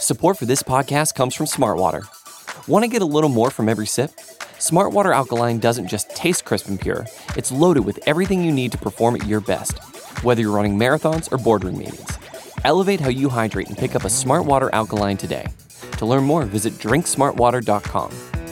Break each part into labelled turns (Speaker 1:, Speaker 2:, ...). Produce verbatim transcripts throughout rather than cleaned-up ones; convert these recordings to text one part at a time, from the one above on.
Speaker 1: Support for this podcast comes from Smartwater. Want to get a little more from every sip? Smartwater Alkaline doesn't just taste crisp and pure, it's loaded with everything you need to perform at your best, whether you're running marathons or boardroom meetings. Elevate how you hydrate and pick up a Smartwater Alkaline today. To learn more, visit drink smart water dot com.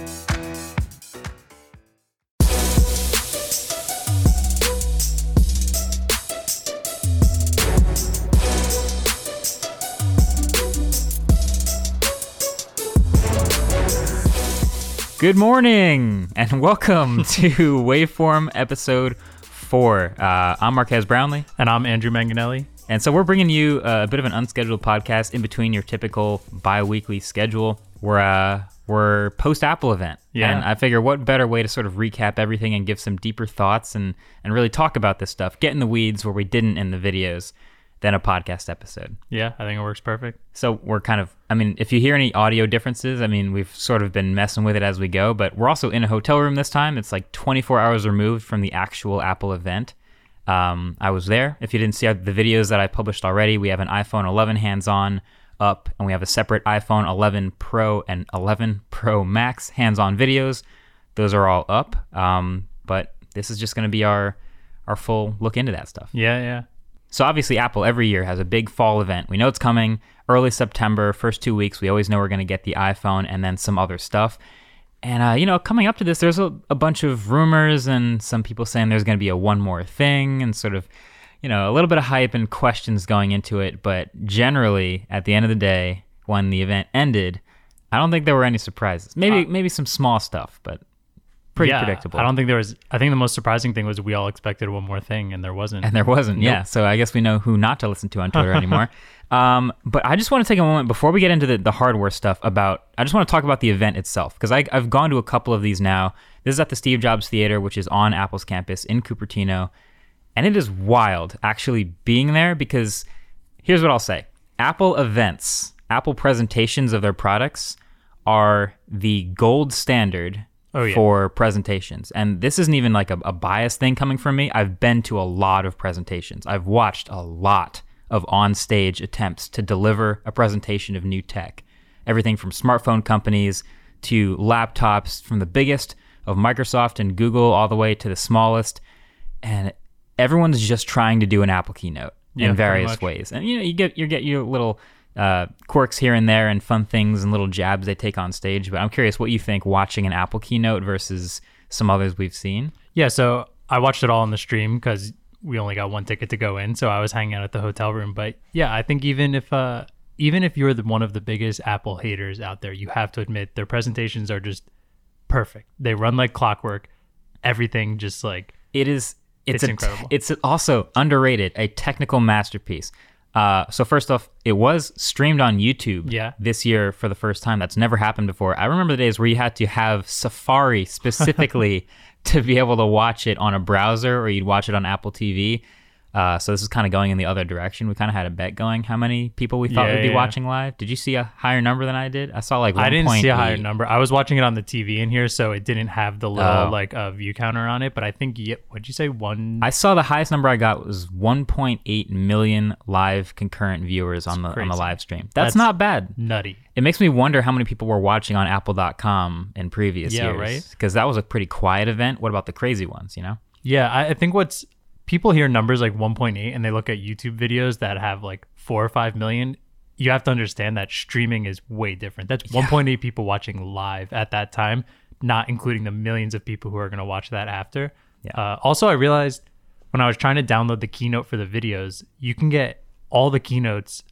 Speaker 2: Good morning, and welcome to Waveform episode four. Uh, I'm Marquez Brownlee.
Speaker 3: And I'm Andrew Manganelli.
Speaker 2: And so we're bringing you a bit of an unscheduled podcast in between your typical bi-weekly schedule. We're, uh, we're post-Apple event.
Speaker 3: Yeah.
Speaker 2: And I figure what better way to sort of recap everything and give some deeper thoughts and, and really talk about this stuff, get in the weeds where we didn't in the videos, than a podcast episode.
Speaker 3: Yeah, I think it works perfect.
Speaker 2: So we're kind of, I mean, if you hear any audio differences, I mean, we've sort of been messing with it as we go, but we're also in a hotel room this time. It's like twenty-four hours removed from the actual Apple event. Um, I was there. If you didn't see the videos that I published already, we have an iPhone eleven hands-on up, and we have a separate iPhone eleven Pro and eleven Pro Max hands-on videos. Those are all up, um, but this is just going to be our, our full look into that stuff.
Speaker 3: Yeah, yeah.
Speaker 2: So obviously Apple every year has a big fall event. We know it's coming early September, first two weeks. We always know we're going to get the iPhone and then some other stuff. And, uh, you know, coming up to this, there's a, a bunch of rumors and some people saying there's going to be a one more thing and sort of, you know, a little bit of hype and questions going into it. But generally, at the end of the day, when the event ended, I don't think there were any surprises. Maybe, uh, maybe some small stuff, but pretty
Speaker 3: yeah,
Speaker 2: predictable.
Speaker 3: I don't think there was, I think the most surprising thing was we all expected one more thing and there wasn't.
Speaker 2: And there wasn't,
Speaker 3: nope.
Speaker 2: yeah. So I guess we know who not to listen to on Twitter anymore. Um, but I just want to take a moment before we get into the, the hardware stuff about, I just want to talk about the event itself, because I've gone to a couple of these now. This is at the Steve Jobs Theater, which is on Apple's campus in Cupertino. And it is wild actually being there, because here's what I'll say. Apple events, Apple presentations of their products are the gold standard Oh, yeah. for presentations. And this isn't even like a, a bias thing coming from me. I've been to a lot of presentations. I've watched a lot of on-stage attempts to deliver a presentation of new tech. Everything from smartphone companies to laptops, from the biggest of Microsoft and Google all the way to the smallest. And everyone's just trying to do an Apple keynote yeah, in various ways. And you know, you get you get your little Uh, quirks here and there and fun things and little jabs they take on stage. But I'm curious what you think watching an Apple keynote versus some others we've seen.
Speaker 3: Yeah, so I watched it all on the stream because we only got one ticket to go in, so I was hanging out at the hotel room. But yeah, I think even if uh, even if you're the, one of the biggest Apple haters out there, you have to admit their presentations are just perfect. They run like clockwork. Everything just like
Speaker 2: it is. It's,
Speaker 3: it's a, incredible.
Speaker 2: It's also underrated, a technical masterpiece. Uh, so first off, it was streamed on YouTube
Speaker 3: yeah.
Speaker 2: this year for the first time. That's never happened before. I remember the days where you had to have Safari specifically to be able to watch it on a browser, or you'd watch it on Apple T V. Uh, so this is kind of going in the other direction. We kind of had a bet going how many people we thought
Speaker 3: yeah,
Speaker 2: would be
Speaker 3: yeah.
Speaker 2: watching live. Did you see a higher number than I did? I saw like one.
Speaker 3: I didn't see a higher
Speaker 2: eight.
Speaker 3: number. I was watching it on the T V in here, so it didn't have the little
Speaker 2: Oh.
Speaker 3: like uh, view counter on it. But I think, yeah, what'd you say? One.
Speaker 2: I saw the highest number I got was one point eight million live concurrent viewers on the
Speaker 3: crazy.
Speaker 2: on the live stream. That's,
Speaker 3: That's
Speaker 2: not bad.
Speaker 3: Nutty.
Speaker 2: It makes me wonder how many people were watching on apple dot com in previous
Speaker 3: Yeah,
Speaker 2: years.
Speaker 3: right?
Speaker 2: Because that was a pretty quiet event. What about the crazy ones, you know?
Speaker 3: Yeah, I, I think what's people hear numbers like one point eight and they look at YouTube videos that have like four or five million. You have to understand that streaming is way different. That's
Speaker 2: Yeah.
Speaker 3: one point eight people watching live at that time, not including the millions of people who are going to watch that after.
Speaker 2: Yeah.
Speaker 3: Uh, also, I realized when I was trying to download the keynote for the videos, you can get all the keynotes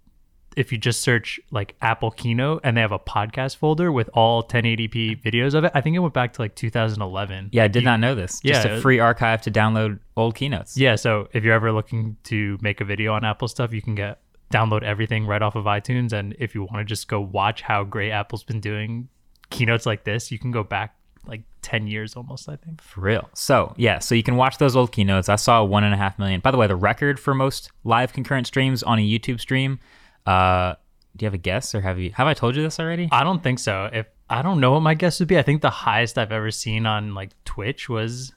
Speaker 3: if you just search like Apple Keynote, and they have a podcast folder with all ten eighty p videos of it. I think it went back to like two thousand eleven.
Speaker 2: Yeah, I did
Speaker 3: you,
Speaker 2: not know this. Just
Speaker 3: yeah,
Speaker 2: a free archive to download old keynotes.
Speaker 3: Yeah, so if you're ever looking to make a video on Apple stuff, you can get download everything right off of iTunes. And if you want to just go watch how great Apple's been doing keynotes like this, you can go back like ten years almost, I think.
Speaker 2: For real. So, yeah, so you can watch those old keynotes. I saw one and a half million. By the way, the record for most live concurrent streams on a YouTube stream, uh, do you have a guess, or have you have I told you this already?
Speaker 3: I don't think so. If I don't know what my guess would be. I think the highest I've ever seen on like Twitch was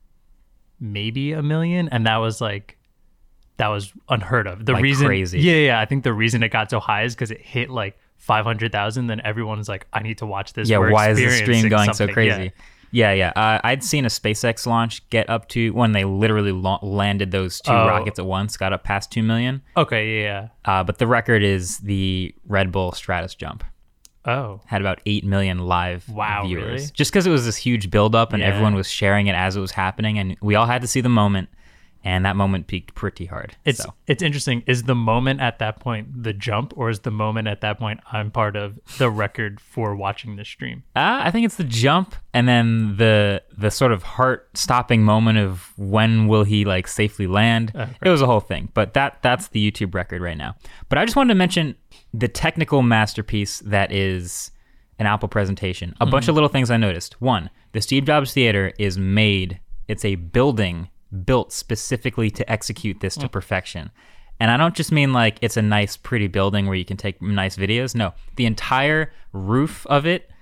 Speaker 3: maybe a million, and that was like that was unheard of. The
Speaker 2: Like
Speaker 3: reason,
Speaker 2: crazy.
Speaker 3: yeah, yeah. I think the reason it got so high is because it hit like five hundred thousand, then everyone's like, I need to watch this.
Speaker 2: Yeah,
Speaker 3: We're
Speaker 2: why is the stream
Speaker 3: experiencing
Speaker 2: going so
Speaker 3: something.
Speaker 2: crazy?
Speaker 3: Yeah.
Speaker 2: Yeah, yeah. Uh, I'd seen a SpaceX launch get up to, when they literally la- landed those two
Speaker 3: Oh.
Speaker 2: rockets at once, got up past two million.
Speaker 3: Okay, yeah.
Speaker 2: Uh, but the record is the Red Bull Stratus jump.
Speaker 3: Oh,
Speaker 2: Had about eight million live
Speaker 3: Wow,
Speaker 2: viewers.
Speaker 3: really?
Speaker 2: Just because it was this huge buildup and
Speaker 3: Yeah.
Speaker 2: everyone was sharing it as it was happening. And we all had to see the moment. And that moment peaked pretty hard.
Speaker 3: it's
Speaker 2: so.
Speaker 3: it's interesting. Is the moment at that point the jump, or is the moment at that point I'm part of the record for watching the stream?
Speaker 2: Uh, I think it's the jump and then the the sort of heart-stopping moment of when will he like safely land.
Speaker 3: right.
Speaker 2: It was a whole thing, but that that's the YouTube record right now. But I just wanted to mention the technical masterpiece that is an Apple presentation. A bunch of little things I noticed. One, the Steve Jobs Theater is made. It's a building built specifically to execute this to perfection. And I don't just mean like it's a nice, pretty building where you can take nice videos. No, the entire roof of it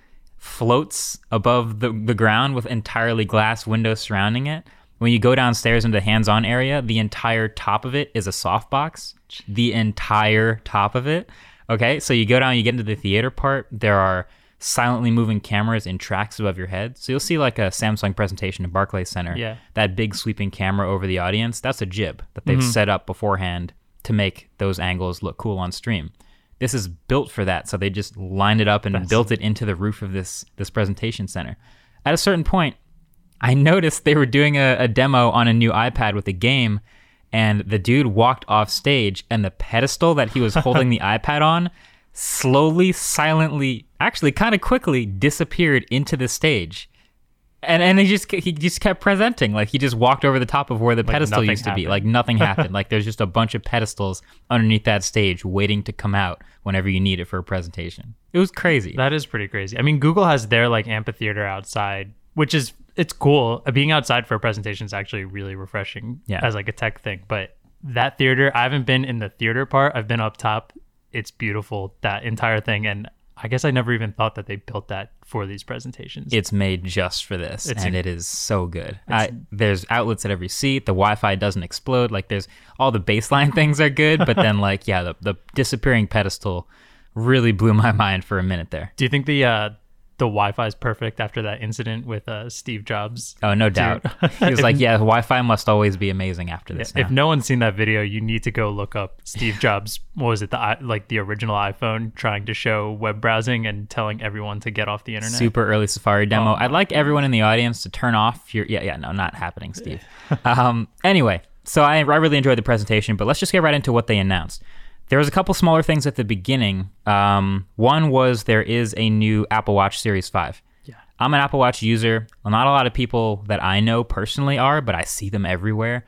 Speaker 2: floats above the, the ground with entirely glass windows surrounding it. When you go downstairs into the hands-on area, the entire top of it is a softbox. The entire top of it. Okay, so you go down, you get into the theater part. There are silently moving cameras in tracks above your head. So you'll see like a Samsung presentation in Barclays Center.
Speaker 3: Yeah.
Speaker 2: That big sweeping camera over the audience, that's a jib that they've set up beforehand to make those angles look cool on stream. This is built for that. So they just lined it up and built it into the roof of this this presentation center. At a certain point, I noticed they were doing a, a demo on a new iPad with a game, and the dude walked off stage and the pedestal that he was holding the iPad on slowly, silently, actually kind of quickly disappeared into the stage. And and he just he just kept presenting. Like he just walked over the top of where the
Speaker 3: Like
Speaker 2: pedestal
Speaker 3: nothing
Speaker 2: used to be.
Speaker 3: happened.
Speaker 2: Like nothing happened. Like there's just a bunch of pedestals underneath that stage waiting to come out whenever you need it for a presentation. It was crazy.
Speaker 3: That is pretty crazy. I mean, Google has their like amphitheater outside, which is it's cool. Uh, Being outside for a presentation is actually really refreshing
Speaker 2: Yeah.
Speaker 3: as like a tech thing. But that theater, I haven't been in the theater part. I've been up top. It's beautiful, that entire thing. And I guess I never even thought that they built that for these presentations.
Speaker 2: It's made just for this,
Speaker 3: It's
Speaker 2: and
Speaker 3: a-
Speaker 2: it is so good. I, there's outlets at every seat. The Wi-Fi doesn't explode. Like there's all the baseline things are good, but then like yeah, the the disappearing pedestal really blew my mind for a minute there.
Speaker 3: Do you think the uh, the Wi-Fi is perfect after that incident with uh, Steve Jobs?
Speaker 2: Oh, no doubt. He was
Speaker 3: If-
Speaker 2: like, yeah, Wi-Fi must always be amazing after this.
Speaker 3: If
Speaker 2: now.
Speaker 3: no one's seen that video, you need to go look up Steve Jobs. What was it? The i- like the original iPhone trying to show web browsing and telling everyone to get off the internet.
Speaker 2: Super early Safari demo.
Speaker 3: Oh,
Speaker 2: I'd like everyone in the audience to turn off your. Yeah, yeah, no, not happening, Steve. um, anyway, so I, I really enjoyed the presentation, but let's just get right into what they announced. There was a couple smaller things at the beginning. Um, one was there is a new Apple Watch Series five.
Speaker 3: Yeah.
Speaker 2: I'm an Apple Watch user. Well, not a lot of people that I know personally are, but I see them everywhere.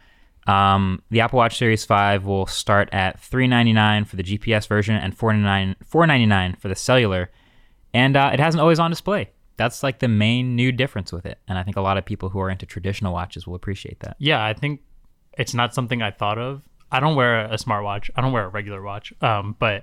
Speaker 2: Um, the Apple Watch Series five will start at three hundred ninety-nine dollars for the G P S version and four hundred ninety-nine dollars for the cellular. And uh, it has an always-on display. That's like the main new difference with it. And I think a lot of people who are into traditional watches will appreciate that.
Speaker 3: Yeah, I think it's not something I thought of. I don't wear a smartwatch. I don't wear a regular watch. Um, but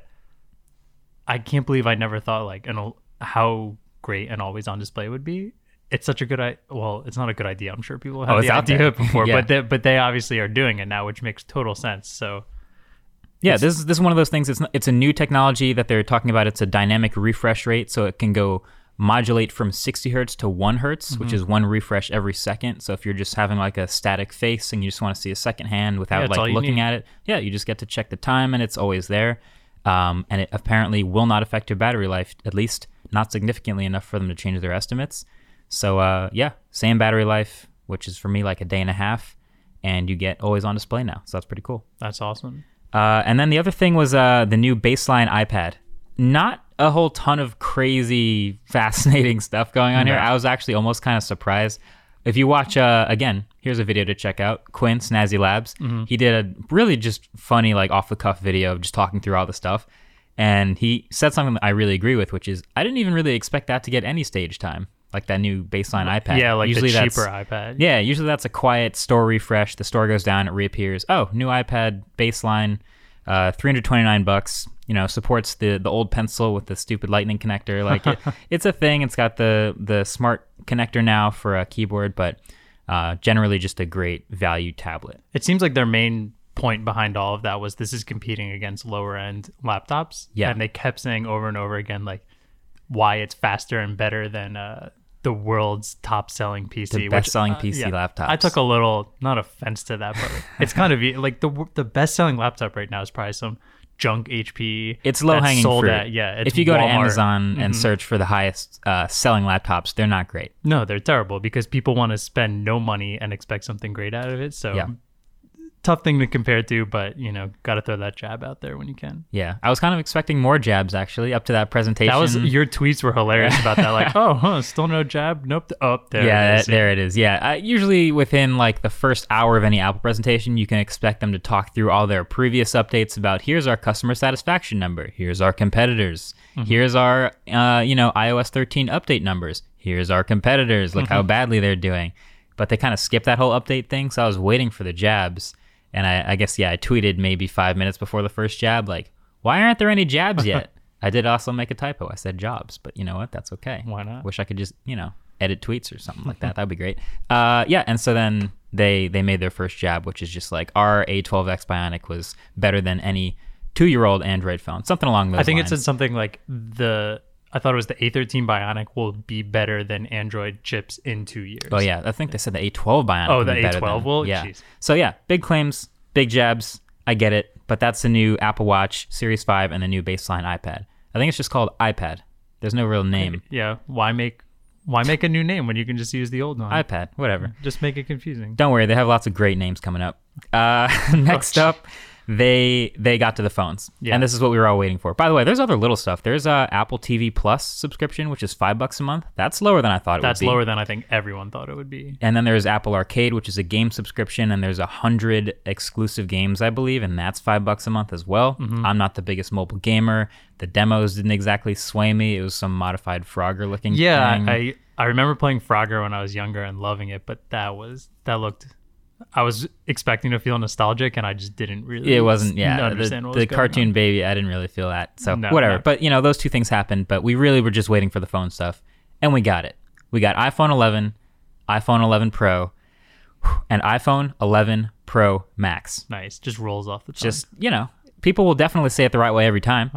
Speaker 3: I can't believe I never thought like an al- how great an always-on display would be. It's such a good idea. Well, it's not a good idea. I'm sure people had
Speaker 2: Oh, it's
Speaker 3: the
Speaker 2: out
Speaker 3: idea
Speaker 2: there.
Speaker 3: before,
Speaker 2: Yeah.
Speaker 3: but they, but they obviously are doing it now, which makes total sense. So
Speaker 2: Yeah, this is this is one of those things. It's not, it's a new technology that they're talking about. It's a dynamic refresh rate, so it can go modulate from sixty hertz to one hertz,
Speaker 3: Mm-hmm.
Speaker 2: which is one refresh every second. So if you're just having like a static face and you just want to see a second hand without
Speaker 3: Yeah, it's all
Speaker 2: like
Speaker 3: you
Speaker 2: looking
Speaker 3: need.
Speaker 2: at it, yeah, you just get to check the time and it's always there. Um, and it apparently will not affect your battery life, at least not significantly enough for them to change their estimates. So uh, yeah, same battery life, which is for me like a day and a half, and you get always on display now. So that's pretty cool.
Speaker 3: that's awesome.
Speaker 2: Uh, and then the other thing was uh, the new baseline iPad. Not a whole ton of crazy, fascinating stuff going on here.
Speaker 3: No.
Speaker 2: I was actually almost kind of surprised. If you watch, uh, again, here's a video to check out. Quinn, Snazzy Labs. He did a really just funny, like off-the-cuff video of just talking through all the stuff. And he said something that I really agree with, which is I didn't even really expect that to get any stage time, like that new baseline iPad.
Speaker 3: Yeah, like
Speaker 2: usually
Speaker 3: the
Speaker 2: that's-
Speaker 3: cheaper iPad.
Speaker 2: Yeah, usually that's a quiet store refresh. The store goes down, it reappears. Oh, new iPad baseline, uh, three hundred twenty-nine bucks. You know, supports the the old pencil with the stupid lightning connector. Like it, it's a thing. It's got the the smart connector now for a keyboard, but uh, generally just a great value tablet.
Speaker 3: It seems like their main point behind all of that was this is competing against lower end laptops.
Speaker 2: Yeah.
Speaker 3: And they kept saying over and over again, like, why it's faster and better than uh, the world's top selling P C.
Speaker 2: The best selling
Speaker 3: which, uh,
Speaker 2: P C
Speaker 3: yeah,
Speaker 2: laptops.
Speaker 3: I took a little, not offense to that, but it's kind of like the the best selling laptop right now is probably some junk H P.
Speaker 2: It's low hanging
Speaker 3: sold
Speaker 2: fruit.
Speaker 3: At, yeah. It's
Speaker 2: if you go to
Speaker 3: Walmart.
Speaker 2: Amazon and
Speaker 3: Mhm.
Speaker 2: search for the highest uh, selling laptops, they're not great.
Speaker 3: No, they're terrible because people want to spend no money and expect something great out of it. So
Speaker 2: Yeah.
Speaker 3: tough thing to compare to, but you know, got to throw that jab out there when you can.
Speaker 2: Yeah, I was kind of expecting more jabs actually up to that presentation.
Speaker 3: That was your tweets were hilarious about that. Like, oh, huh, still no jab. Nope. Oh, there.
Speaker 2: yeah,
Speaker 3: it is.
Speaker 2: that- there it is. Yeah, uh, usually within like the first hour of any Apple presentation, you can expect them to talk through all their previous updates about here's our customer satisfaction number, here's our competitors,
Speaker 3: Mm-hmm.
Speaker 2: here's our uh, you know i O S thirteen update numbers, here's our competitors, look how badly they're doing. But they kind of skipped that whole update thing, so I was waiting for the jabs, and I, I guess yeah, I tweeted maybe five minutes before the first jab, like, why aren't there any jabs yet? I did also make a typo. I said jobs, but you know what? That's okay.
Speaker 3: Why not?
Speaker 2: Wish I could just, you know, edit tweets or something like that. That'd be great. Uh, yeah, and so then they they made their first jab, which is just like our A twelve X Bionic was better than any two-year-old Android phone, something along those
Speaker 3: I think
Speaker 2: lines.
Speaker 3: it said something like the. I thought it was the A thirteen Bionic will be better than Android chips in two years.
Speaker 2: Oh yeah, I think they said the A twelve Bionic.
Speaker 3: Oh,
Speaker 2: would
Speaker 3: the
Speaker 2: be better
Speaker 3: A twelve
Speaker 2: than-
Speaker 3: will?
Speaker 2: Yeah.
Speaker 3: Jeez.
Speaker 2: So yeah, big claims, big jabs. I get it, but that's the new Apple Watch Series five and the new baseline iPad. I think it's just called iPad. There's no real name.
Speaker 3: Yeah. Why make why make a new name when you can just use the old one?
Speaker 2: iPad, whatever.
Speaker 3: Just make it confusing.
Speaker 2: Don't worry, they have lots of great names coming up. Uh, next
Speaker 3: Oh,
Speaker 2: up, they they got to the phones,
Speaker 3: Yeah.
Speaker 2: and this is what we were all waiting for. By the way, there's other little stuff. There's a Apple T V Plus subscription, which is five bucks a month. That's lower than I thought it
Speaker 3: That's
Speaker 2: would be.
Speaker 3: lower than I think everyone thought it would be.
Speaker 2: And then there's Apple Arcade, which is a game subscription, and there's a hundred exclusive games, I believe, and that's five bucks a month as well.
Speaker 3: Mm-hmm.
Speaker 2: I'm not the biggest mobile gamer. The demos didn't exactly sway me. It was some modified Frogger looking.
Speaker 3: Yeah,
Speaker 2: thing.
Speaker 3: I I remember playing Frogger when I was younger and loving it, but that was that looked. I was expecting to feel nostalgic, and I just didn't really.
Speaker 2: It wasn't, yeah.
Speaker 3: understand
Speaker 2: the
Speaker 3: what
Speaker 2: the
Speaker 3: was going
Speaker 2: cartoon
Speaker 3: on.
Speaker 2: baby, I didn't really feel that. So
Speaker 3: No,
Speaker 2: whatever.
Speaker 3: no.
Speaker 2: But you know, those two things happened. But we really were just waiting for the phone stuff, and we got it. We got iPhone eleven, iPhone eleven Pro, and iPhone eleven Pro Max.
Speaker 3: Nice, just rolls off the tongue.
Speaker 2: Just you know, people will definitely say it the right way every time.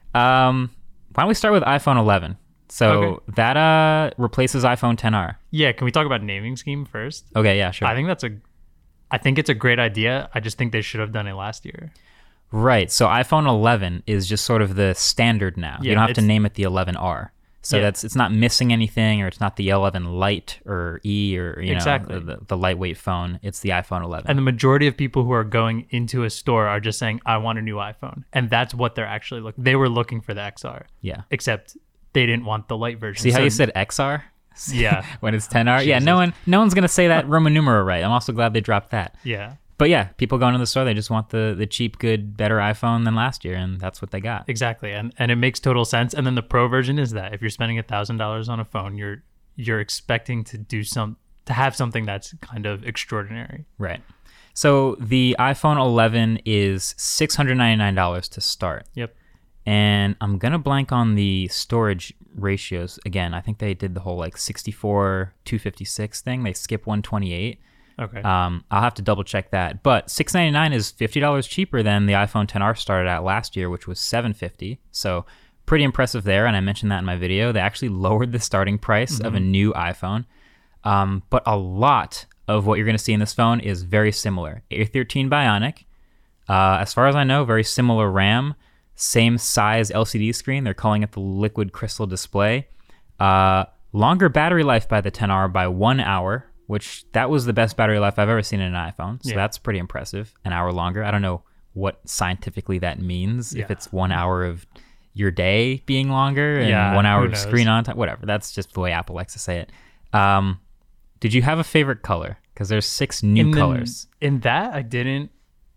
Speaker 2: Um, why don't we start with iPhone eleven? So
Speaker 3: Okay.
Speaker 2: that uh replaces iPhone X R.
Speaker 3: yeah. Can we talk about naming scheme first?
Speaker 2: Okay, yeah, sure.
Speaker 3: I think that's a. I think it's a great idea. I just think they should have done it last year.
Speaker 2: Right. So iPhone eleven is just sort of the standard now. you
Speaker 3: Yeah,
Speaker 2: don't have to
Speaker 3: it's-
Speaker 2: name it the eleven R. So
Speaker 3: Yeah.
Speaker 2: that's it's not missing anything, or it's not the eleven Lite or E or you
Speaker 3: Exactly.
Speaker 2: know the, the, the lightweight phone. It's the iPhone eleven.
Speaker 3: And the majority of people who are going into a store are just saying, "I want a new iPhone," and that's what they're actually looking. They were looking for the X R,
Speaker 2: yeah.
Speaker 3: except they didn't want the light version.
Speaker 2: See how
Speaker 3: So-
Speaker 2: you said X R?
Speaker 3: Yeah.
Speaker 2: when it's ten R. Yeah. No
Speaker 3: Jesus.
Speaker 2: one no one's gonna say that Roman numeral right. I'm also glad they dropped that.
Speaker 3: Yeah,
Speaker 2: But yeah, people going to the store, they just want the the cheap, good, better iPhone than last year, and that's what they got.
Speaker 3: exactly, and and it makes total sense. And then the Pro version is that if you're spending a thousand dollars on a phone, you're you're expecting to do some to have something that's kind of extraordinary.
Speaker 2: Right. So the iPhone eleven is six hundred ninety-nine dollars to start.
Speaker 3: Yep.
Speaker 2: And I'm going to blank on the storage ratios. Again, I think they did the whole like sixty-four, two fifty-six thing. They skip one twenty-eight.
Speaker 3: Okay.
Speaker 2: Um, I'll have to double check that. But six hundred ninety-nine is fifty dollars cheaper than the iPhone X R started at last year, which was seven hundred fifty dollars. So pretty impressive there. And I mentioned that in my video. They actually lowered the starting price
Speaker 3: Mm-hmm.
Speaker 2: of a new iPhone. Um, but a lot of what you're going to see in this phone is very similar. A thirteen Bionic. Uh, as far as I know, very similar RAM. Same size L C D screen. They're calling it the liquid crystal display. Uh, longer battery life by the X R by one hour, which that was the best battery life I've ever seen in an iPhone. So
Speaker 3: Yeah.
Speaker 2: that's pretty impressive. An hour longer. I don't know what scientifically that means. If
Speaker 3: Yeah.
Speaker 2: it's one hour of your day being longer and
Speaker 3: Yeah,
Speaker 2: one hour
Speaker 3: who
Speaker 2: of
Speaker 3: knows?
Speaker 2: screen on time, whatever. That's just the way Apple likes to say it. Um, did you have a favorite color? Because there's six new
Speaker 3: in the-
Speaker 2: colors.
Speaker 3: in that, I didn't.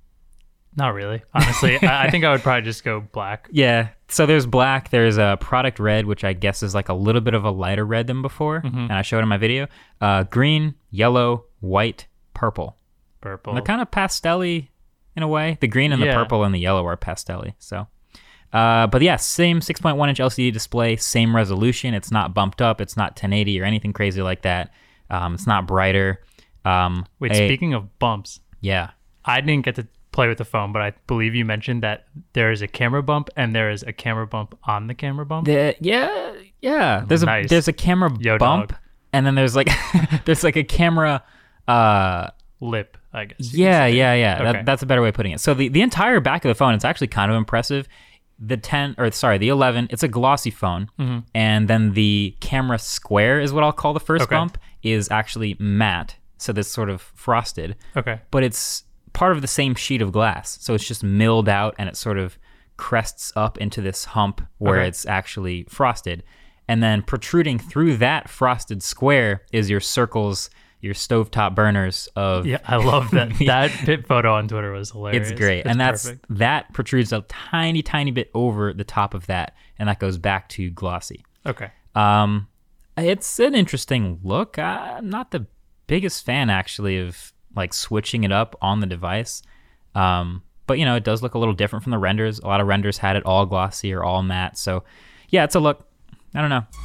Speaker 3: Not really. Honestly, I, I think I would probably just go black.
Speaker 2: Yeah. So there's black. There's a product red, which I guess is like a little bit of a lighter red than before,
Speaker 3: Mm-hmm.
Speaker 2: and I showed in my video. Uh, green, yellow, white, purple.
Speaker 3: Purple.
Speaker 2: They're kind of pastel-y in a way. The green and the
Speaker 3: Yeah.
Speaker 2: purple and the yellow are pastel-y. So, uh, but yeah, same six point one inch L C D display, same resolution. It's not bumped up. It's not ten eighty or anything crazy like that. Um, it's not brighter. Um,
Speaker 3: Wait,
Speaker 2: a-
Speaker 3: speaking of bumps,
Speaker 2: yeah.
Speaker 3: I didn't get to play with the phone, but I believe you mentioned that there is a camera bump and there is a camera bump on the camera bump.
Speaker 2: The, yeah, yeah. There's
Speaker 3: Nice.
Speaker 2: a there's a camera
Speaker 3: Yo,
Speaker 2: bump,
Speaker 3: dog.
Speaker 2: and then there's like there's like a camera. Uh,
Speaker 3: Lip, I guess. you
Speaker 2: yeah,
Speaker 3: could say.
Speaker 2: yeah, yeah.
Speaker 3: Okay.
Speaker 2: That, that's a better way of putting it. So the the entire back of the phone, it's actually kind of impressive. The ten or sorry, the eleven, it's a glossy phone,
Speaker 3: Mm-hmm.
Speaker 2: and then the camera square is what I'll call the first
Speaker 3: Okay.
Speaker 2: bump is actually matte. So this sort of frosted.
Speaker 3: Okay.
Speaker 2: But it's part of the same sheet of glass. So it's just milled out and it sort of crests up into this hump where
Speaker 3: Okay.
Speaker 2: it's actually frosted. And then protruding through that frosted square is your circles, your stovetop burners of
Speaker 3: Yeah, I love that. That pit photo on Twitter was hilarious.
Speaker 2: it's great. and that's
Speaker 3: perfect.
Speaker 2: that protrudes a tiny, tiny bit over the top of that, and that goes back to glossy.
Speaker 3: Okay.
Speaker 2: Um, it's an interesting look. I'm not the biggest fan actually of like switching it up on the device. Um, but you know, it does look a little different from the renders. A lot of renders had it all glossy or all matte. So yeah, it's a look. I don't know.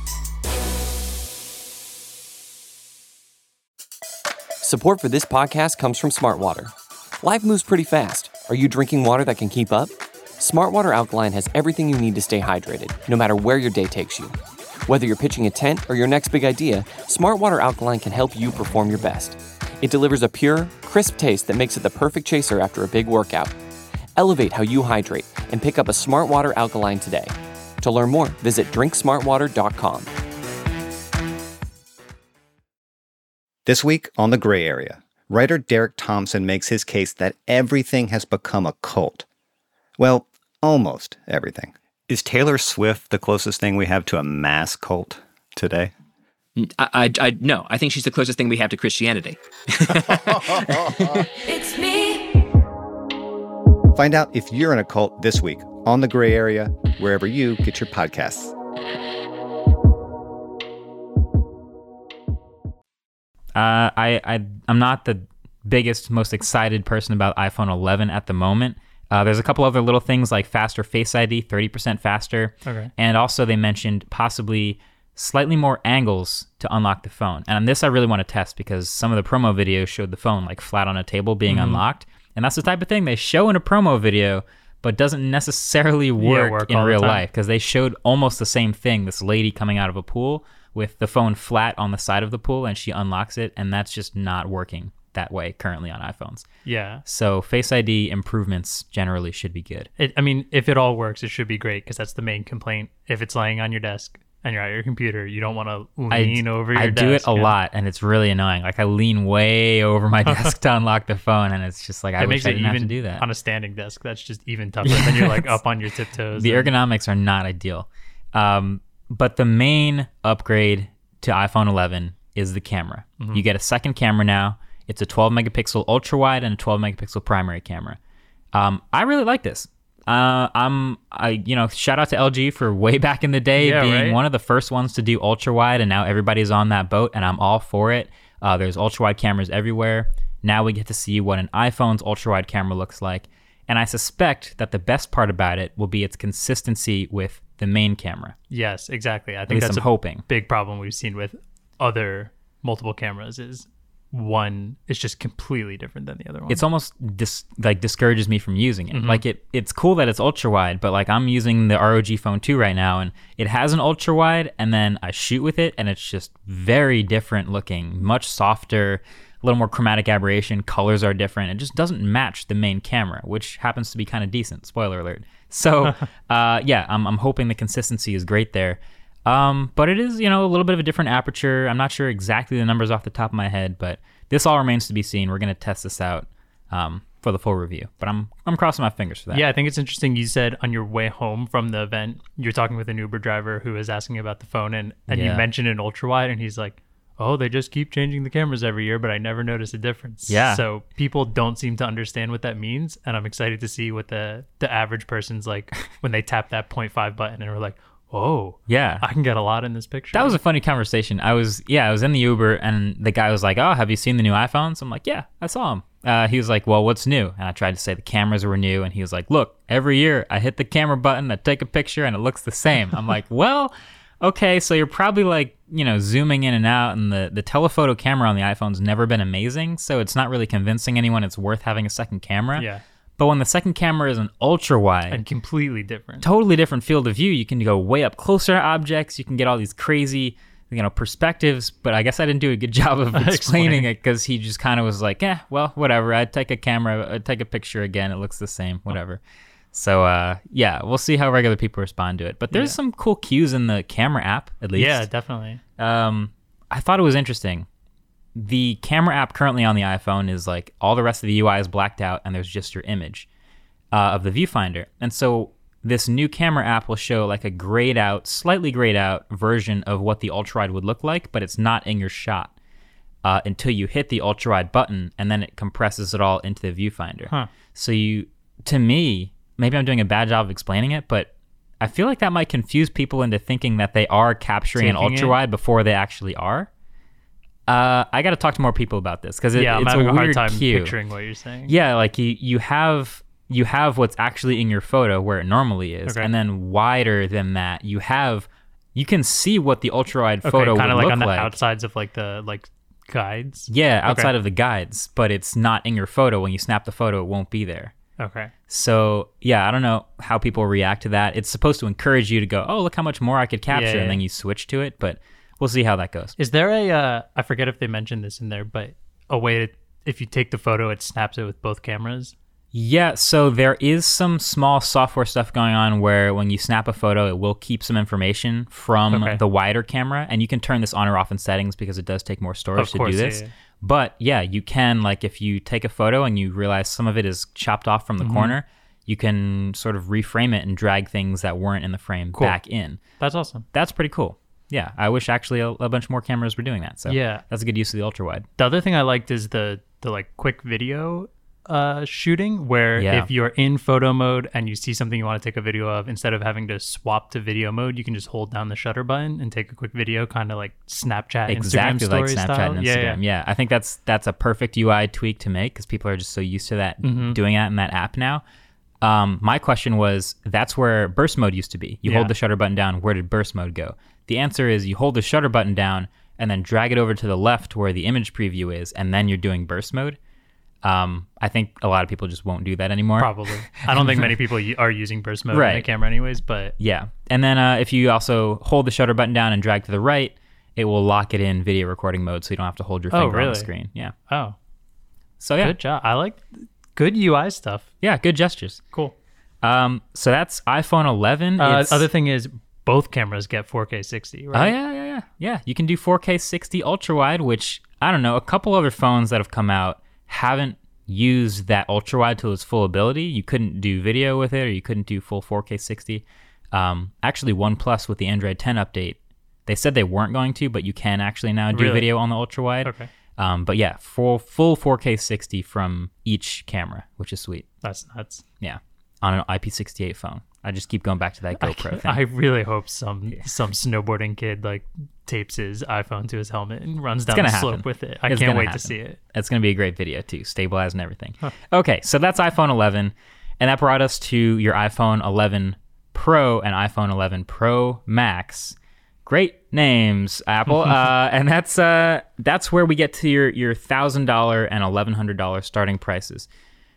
Speaker 1: Support for this podcast comes from Smartwater. Life moves pretty fast. Are you drinking water that can keep up? Smartwater Alkaline has everything you need to stay hydrated, no matter where your day takes you. Whether you're pitching a tent or your next big idea, Smartwater Alkaline can help you perform your best. It delivers a pure, crisp taste that makes it the perfect chaser after a big workout. Elevate how you hydrate and pick up a Smartwater Alkaline today. To learn more, visit drink smartwater dot com.
Speaker 4: This week on The Gray Area, writer Derek Thompson makes his case that everything has become a cult. Well, almost everything. Is Taylor Swift the closest thing we have to a mass cult today?
Speaker 5: I, I, I no, I think she's the closest thing we have to Christianity.
Speaker 6: It's me.
Speaker 4: Find out if you're in a cult this week on The Gray Area, wherever you get your podcasts.
Speaker 2: Uh, I, I, I'm not the biggest, most excited person about iPhone eleven at the moment. Uh, there's a couple other little things like faster Face I D, thirty percent faster.
Speaker 3: Okay.
Speaker 2: And also they mentioned possibly slightly more angles to unlock the phone. And on this I really want to test because some of the promo videos showed the phone like flat on a table being
Speaker 3: Mm-hmm.
Speaker 2: unlocked. And that's the type of thing they show in a promo video, but doesn't necessarily work,
Speaker 3: work
Speaker 2: in
Speaker 3: all the
Speaker 2: real
Speaker 3: time.
Speaker 2: life because they showed almost the same thing, this lady coming out of a pool with the phone flat on the side of the pool and she unlocks it, and that's just not working that way currently on iPhones.
Speaker 3: Yeah.
Speaker 2: So Face I D improvements generally should be good.
Speaker 3: It, I mean, if it all works, it should be great because that's the main complaint. If it's laying on your desk and you're at your computer, you don't want to lean
Speaker 2: I,
Speaker 3: over your
Speaker 2: I
Speaker 3: desk.
Speaker 2: do it a
Speaker 3: yeah.
Speaker 2: lot, and it's really annoying. Like I lean way over my desk to unlock the phone, and it's just like I
Speaker 3: It
Speaker 2: wish
Speaker 3: makes
Speaker 2: I
Speaker 3: it
Speaker 2: didn't have
Speaker 3: even
Speaker 2: to do that.
Speaker 3: on a standing desk. That's just even tougher. Then you're like up on your tiptoes.
Speaker 2: The
Speaker 3: and-
Speaker 2: ergonomics are not ideal. Um, but the main upgrade to iPhone eleven is the camera.
Speaker 3: Mm-hmm.
Speaker 2: You get a second camera now. It's a twelve megapixel ultra wide and a twelve megapixel primary camera. Um, I really like this. Uh, I'm, I, you know, shout out to L G for way back in the day
Speaker 3: Yeah,
Speaker 2: being
Speaker 3: right?
Speaker 2: one of the first ones to do ultra wide, and now everybody's on that boat, and I'm all for it. Uh, there's ultra wide cameras everywhere. Now we get to see what an iPhone's ultra wide camera looks like, and I suspect that the best part about it will be its consistency with the main camera.
Speaker 3: Yes, exactly. I
Speaker 2: At
Speaker 3: think
Speaker 2: least
Speaker 3: that's
Speaker 2: I'm
Speaker 3: a
Speaker 2: hoping.
Speaker 3: big problem we've seen with other multiple cameras is one is just completely different than the other one.
Speaker 2: It's almost dis- like discourages me from using it.
Speaker 3: Mm-hmm.
Speaker 2: Like it, it's cool that it's ultra wide, but like I'm using the R O G Phone two right now, and it has an ultra wide, and then I shoot with it, and it's just very different looking, much softer, a little more chromatic aberration. Colors are different. It just doesn't match the main camera, which happens to be kind of decent. Spoiler alert. So, uh, yeah, I'm I'm hoping the consistency is great there. Um, but it is, you know, a little bit of a different aperture. I'm not sure exactly the numbers off the top of my head, but this all remains to be seen. We're going to test this out um, for the full review. But I'm I'm crossing my fingers for that.
Speaker 3: Yeah, I think it's interesting. You said on your way home from the event, you're talking with an Uber driver who was asking about the phone, and, and
Speaker 2: Yeah.
Speaker 3: you mentioned an ultra wide, and he's like, oh, they just keep changing the cameras every year, but I never notice a difference.
Speaker 2: Yeah.
Speaker 3: So people don't seem to understand what that means, and I'm excited to see what the, the average person's like when they tap that point five button and we're like, oh,
Speaker 2: Yeah.
Speaker 3: I can get a lot in this picture.
Speaker 2: That was a funny conversation. I was, yeah, I was in the Uber, and the guy was like, oh, have you seen the new iPhones? I'm like, yeah, I saw them. Uh, he was like, well, what's new? And I tried to say the cameras were new, and he was like, look, every year I hit the camera button, I take a picture, and it looks the same. I'm like, well, okay, so you're probably like, you know, zooming in and out, and the, the telephoto camera on the iPhone's never been amazing, so it's not really convincing anyone it's worth having a second camera.
Speaker 3: Yeah.
Speaker 2: But when the second camera is an ultra wide,
Speaker 3: And completely different.
Speaker 2: totally different field of view, you can go way up closer to objects. You can get all these crazy, you know, perspectives. But I guess I didn't do a good job of explaining it because he just kind of was like, "Yeah, well, whatever. I'd take a camera, I'd take a picture again. It looks the same, whatever." So uh, yeah, we'll see how regular people respond to it. But there's
Speaker 3: Yeah.
Speaker 2: some cool cues in the camera app, at least.
Speaker 3: Yeah, definitely.
Speaker 2: Um, I thought it was interesting. The camera app currently on the iPhone is like all the rest of the U I is blacked out and there's just your image uh, of the viewfinder. And so this new camera app will show like a grayed out, slightly grayed out version of what the ultra-wide would look like, but it's not in your shot uh, until you hit the ultra-wide button, and then it compresses it all into the viewfinder.
Speaker 3: Huh.
Speaker 2: So you, to me, maybe I'm doing a bad job of explaining it, but I feel like that might confuse people into thinking that they are capturing an
Speaker 3: Taking it?
Speaker 2: ultra-wide before they actually are. Uh, I got to talk to more people about this because it,
Speaker 3: Yeah, I'm
Speaker 2: it's
Speaker 3: having
Speaker 2: a
Speaker 3: a
Speaker 2: weird
Speaker 3: hard time
Speaker 2: cue.
Speaker 3: picturing what you're saying.
Speaker 2: Yeah, like you you have you have what's actually in your photo where it normally is,
Speaker 3: Okay.
Speaker 2: and then wider than that, you have you can see what the ultra wide
Speaker 3: Okay,
Speaker 2: photo
Speaker 3: kind
Speaker 2: would
Speaker 3: of like
Speaker 2: look
Speaker 3: on the
Speaker 2: like.
Speaker 3: outsides of like the like guides.
Speaker 2: Yeah,
Speaker 3: Okay.
Speaker 2: outside of the guides, but it's not in your photo. When you snap the photo, it won't be there.
Speaker 3: Okay.
Speaker 2: So yeah, I don't know how people react to that. It's supposed to encourage you to go, oh, look how much more I could capture,
Speaker 3: Yeah, yeah.
Speaker 2: and then you switch to it. But we'll see how that goes.
Speaker 3: Is there a uh I forget if they mentioned this in there, but a way to, if you take the photo, it snaps it with both cameras?
Speaker 2: Yeah, so there is some small software stuff going on where when you snap a photo, it will keep some information from
Speaker 3: Okay.
Speaker 2: the wider camera, and you can turn this on or off in settings because it does take more storage
Speaker 3: Of
Speaker 2: to
Speaker 3: course,
Speaker 2: do
Speaker 3: yeah,
Speaker 2: this.
Speaker 3: yeah.
Speaker 2: But yeah, you can, like, if you take a photo and you realize some of it is chopped off from the
Speaker 3: Mm-hmm.
Speaker 2: corner, you can sort of reframe it and drag things that weren't in the frame
Speaker 3: Cool.
Speaker 2: back in.
Speaker 3: That's awesome.
Speaker 2: That's pretty cool. Yeah, I wish actually a, a bunch more cameras were doing that. So
Speaker 3: Yeah.
Speaker 2: that's a good use of the ultra wide.
Speaker 3: The other thing I liked is the the like quick video uh shooting where
Speaker 2: Yeah.
Speaker 3: if you're in photo mode and you see something you want to take a video of, instead of having to swap to video mode, you can just hold down the shutter button and take a quick video, kind of like Snapchat,
Speaker 2: Exactly
Speaker 3: Instagram
Speaker 2: like
Speaker 3: story
Speaker 2: Snapchat
Speaker 3: style.
Speaker 2: and
Speaker 3: Yeah,
Speaker 2: Instagram.
Speaker 3: yeah.
Speaker 2: Yeah, I think that's that's a perfect U I tweak to make because people are just so used to that
Speaker 3: Mm-hmm.
Speaker 2: doing that in that app now. Um, my question was, that's where burst mode used to be. You
Speaker 3: Yeah.
Speaker 2: hold the shutter button down. Where did burst mode go? The answer is you hold the shutter button down and then drag it over to the left where the image preview is, and then you're doing burst mode. Um, I think a lot of people just won't do that anymore.
Speaker 3: Probably. I don't think many people u- are using burst mode
Speaker 2: Right.
Speaker 3: in the camera anyways, but
Speaker 2: Yeah. And then uh, if you also hold the shutter button down and drag to the right, it will lock it in video recording mode so you don't have to hold your
Speaker 3: Oh,
Speaker 2: finger on
Speaker 3: really?
Speaker 2: the screen. Yeah.
Speaker 3: oh,
Speaker 2: So yeah.
Speaker 3: good job. I like good U I stuff.
Speaker 2: Yeah, good gestures.
Speaker 3: Cool.
Speaker 2: Um, so that's iPhone eleven.
Speaker 3: Uh,
Speaker 2: It's-
Speaker 3: other thing is both cameras get four K sixty,
Speaker 2: Oh
Speaker 3: right?
Speaker 2: yeah, yeah, yeah, yeah. You can do four K sixty ultra wide, which I don't know. A couple other phones that have come out haven't used that ultra wide to its full ability. You couldn't do video with it, or you couldn't do full four K sixty. Um, actually, OnePlus with the Android ten update, they said they weren't going to, but you can actually now do
Speaker 3: Really?
Speaker 2: video on the ultra wide.
Speaker 3: Okay.
Speaker 2: Um, but yeah, full full four K sixty from each camera, which is sweet.
Speaker 3: That's nuts.
Speaker 2: Yeah, on an I P sixty-eight phone. I just keep going back to that
Speaker 3: I,
Speaker 2: GoPro thing.
Speaker 3: I really hope some some snowboarding kid like tapes his iPhone to his helmet and runs down the
Speaker 2: gonna
Speaker 3: slope
Speaker 2: happen.
Speaker 3: with it. I
Speaker 2: It's
Speaker 3: can't
Speaker 2: gonna
Speaker 3: wait
Speaker 2: happen.
Speaker 3: to see it.
Speaker 2: It's going to be a great video too, stabilized and everything. Okay, so that's iPhone eleven, and that brought us to your iPhone eleven Pro and iPhone eleven Pro Max. Great names, Apple, uh, and that's uh, that's where we get to your your thousand dollar and eleven hundred dollar starting prices.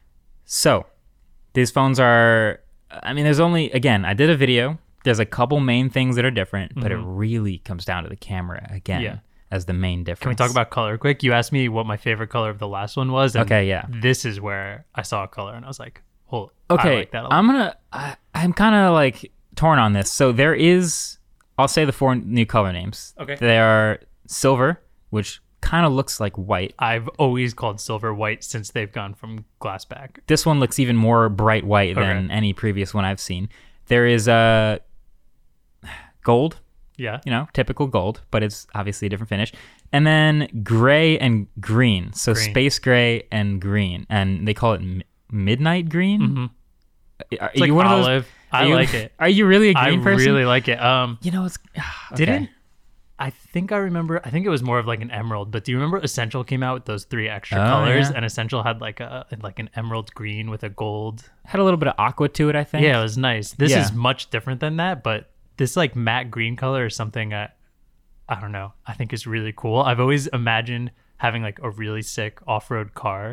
Speaker 2: So these phones are, I mean, there's only, again, I did a video. There's a couple main things that are different, but it really comes down to the camera again
Speaker 3: Yeah.
Speaker 2: as the main difference.
Speaker 3: Can we talk about color quick? You asked me what my favorite color of the last one was. And
Speaker 2: Okay, yeah.
Speaker 3: This is where I saw a color and I was like, hold I
Speaker 2: Okay,
Speaker 3: like that a lot.
Speaker 2: I'm gonna. I, I'm kind of like torn on this. So there is. I'll say the four new color names.
Speaker 3: Okay.
Speaker 2: They are silver, which kind of looks like white.
Speaker 3: I've always called silver white since they've gone from glass back.
Speaker 2: This one looks even more bright white than
Speaker 3: Okay.
Speaker 2: any previous one I've seen. There is a uh, gold.
Speaker 3: Yeah.
Speaker 2: You know, typical gold, but it's obviously a different finish. And then gray and green. So
Speaker 3: Green.
Speaker 2: space gray and green, and they call it mi- midnight green.
Speaker 3: Mm-hmm.
Speaker 2: Are
Speaker 3: It's like
Speaker 2: you one of those?
Speaker 3: olive.
Speaker 2: are
Speaker 3: I
Speaker 2: you-
Speaker 3: like it.
Speaker 2: Are you really a
Speaker 3: I
Speaker 2: green person?
Speaker 3: really like it. Um,
Speaker 2: You know, it's okay.
Speaker 3: Didn't I think I remember? I think it was more of like an emerald. But do you remember Essential came out with those three extra
Speaker 2: Oh,
Speaker 3: colors,
Speaker 2: yeah.
Speaker 3: and Essential had like a like an emerald green with a gold.
Speaker 2: had a little bit of aqua to it, I think.
Speaker 3: Yeah, it was nice. This
Speaker 2: Yeah.
Speaker 3: is much different than that, but this like matte green color is something I, I don't know. I think is really cool. I've always imagined having like a really sick off-road car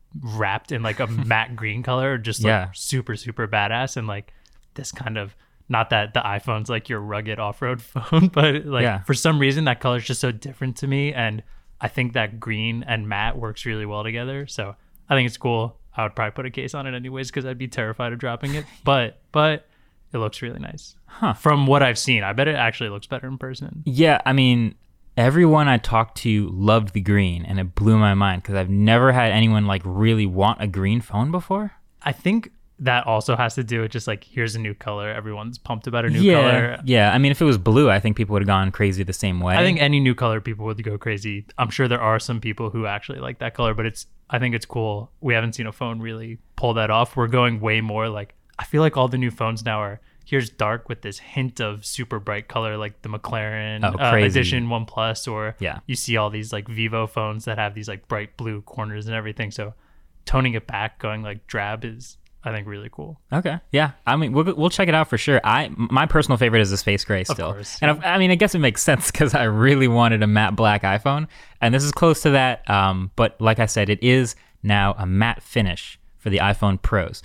Speaker 3: wrapped in like a matte green color are just like
Speaker 2: Yeah.
Speaker 3: super, super badass. And like this kind of, not that the iPhone's like your rugged off-road phone, but like
Speaker 2: Yeah.
Speaker 3: for some reason that color is just so different to me. And I think that green and matte works really well together. So I think it's cool. I would probably put a case on it anyways because I'd be terrified of dropping it. But but it looks really nice.
Speaker 2: Huh.
Speaker 3: From what I've seen, I bet it actually looks better in person.
Speaker 2: Yeah, I mean, everyone I talked to loved the green, and it blew my mind because I've never had anyone like really want a green phone before.
Speaker 3: I think that also has to do with just like, here's a new color. Everyone's pumped about a new
Speaker 2: yeah,
Speaker 3: color.
Speaker 2: yeah. I mean, if it was blue, I think people would have gone crazy the same way.
Speaker 3: I think any new color people would go crazy. I'm sure there are some people who actually like that color, but it's I think it's cool. We haven't seen a phone really pull that off. We're going way more like, I feel like all the new phones now are, here's dark with this hint of super bright color, like the McLaren
Speaker 2: Oh,
Speaker 3: uh,
Speaker 2: crazy.
Speaker 3: Edition One Plus, or
Speaker 2: Yeah.
Speaker 3: you see all these like Vivo phones that have these like bright blue corners and everything. So toning it back, going like drab is, I think, really cool.
Speaker 2: Okay. Yeah. I mean, we'll we'll check it out for sure. I my personal favorite is the space gray still.
Speaker 3: course,
Speaker 2: And I, I mean, I guess it makes sense because I really wanted a matte black iPhone, and this is close to that. Um, but like I said, it is now a matte finish for the iPhone Pros,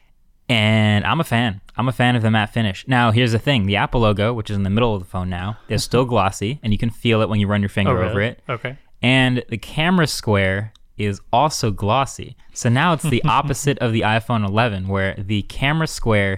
Speaker 2: and I'm a fan. I'm a fan of the matte finish. Now, here's the thing: the Apple logo, which is in the middle of the phone now, is still glossy, and you can feel it when you run your finger
Speaker 3: Oh, really?
Speaker 2: over it.
Speaker 3: Okay.
Speaker 2: And the camera square is also glossy. So now it's the opposite of the iPhone eleven, where the camera square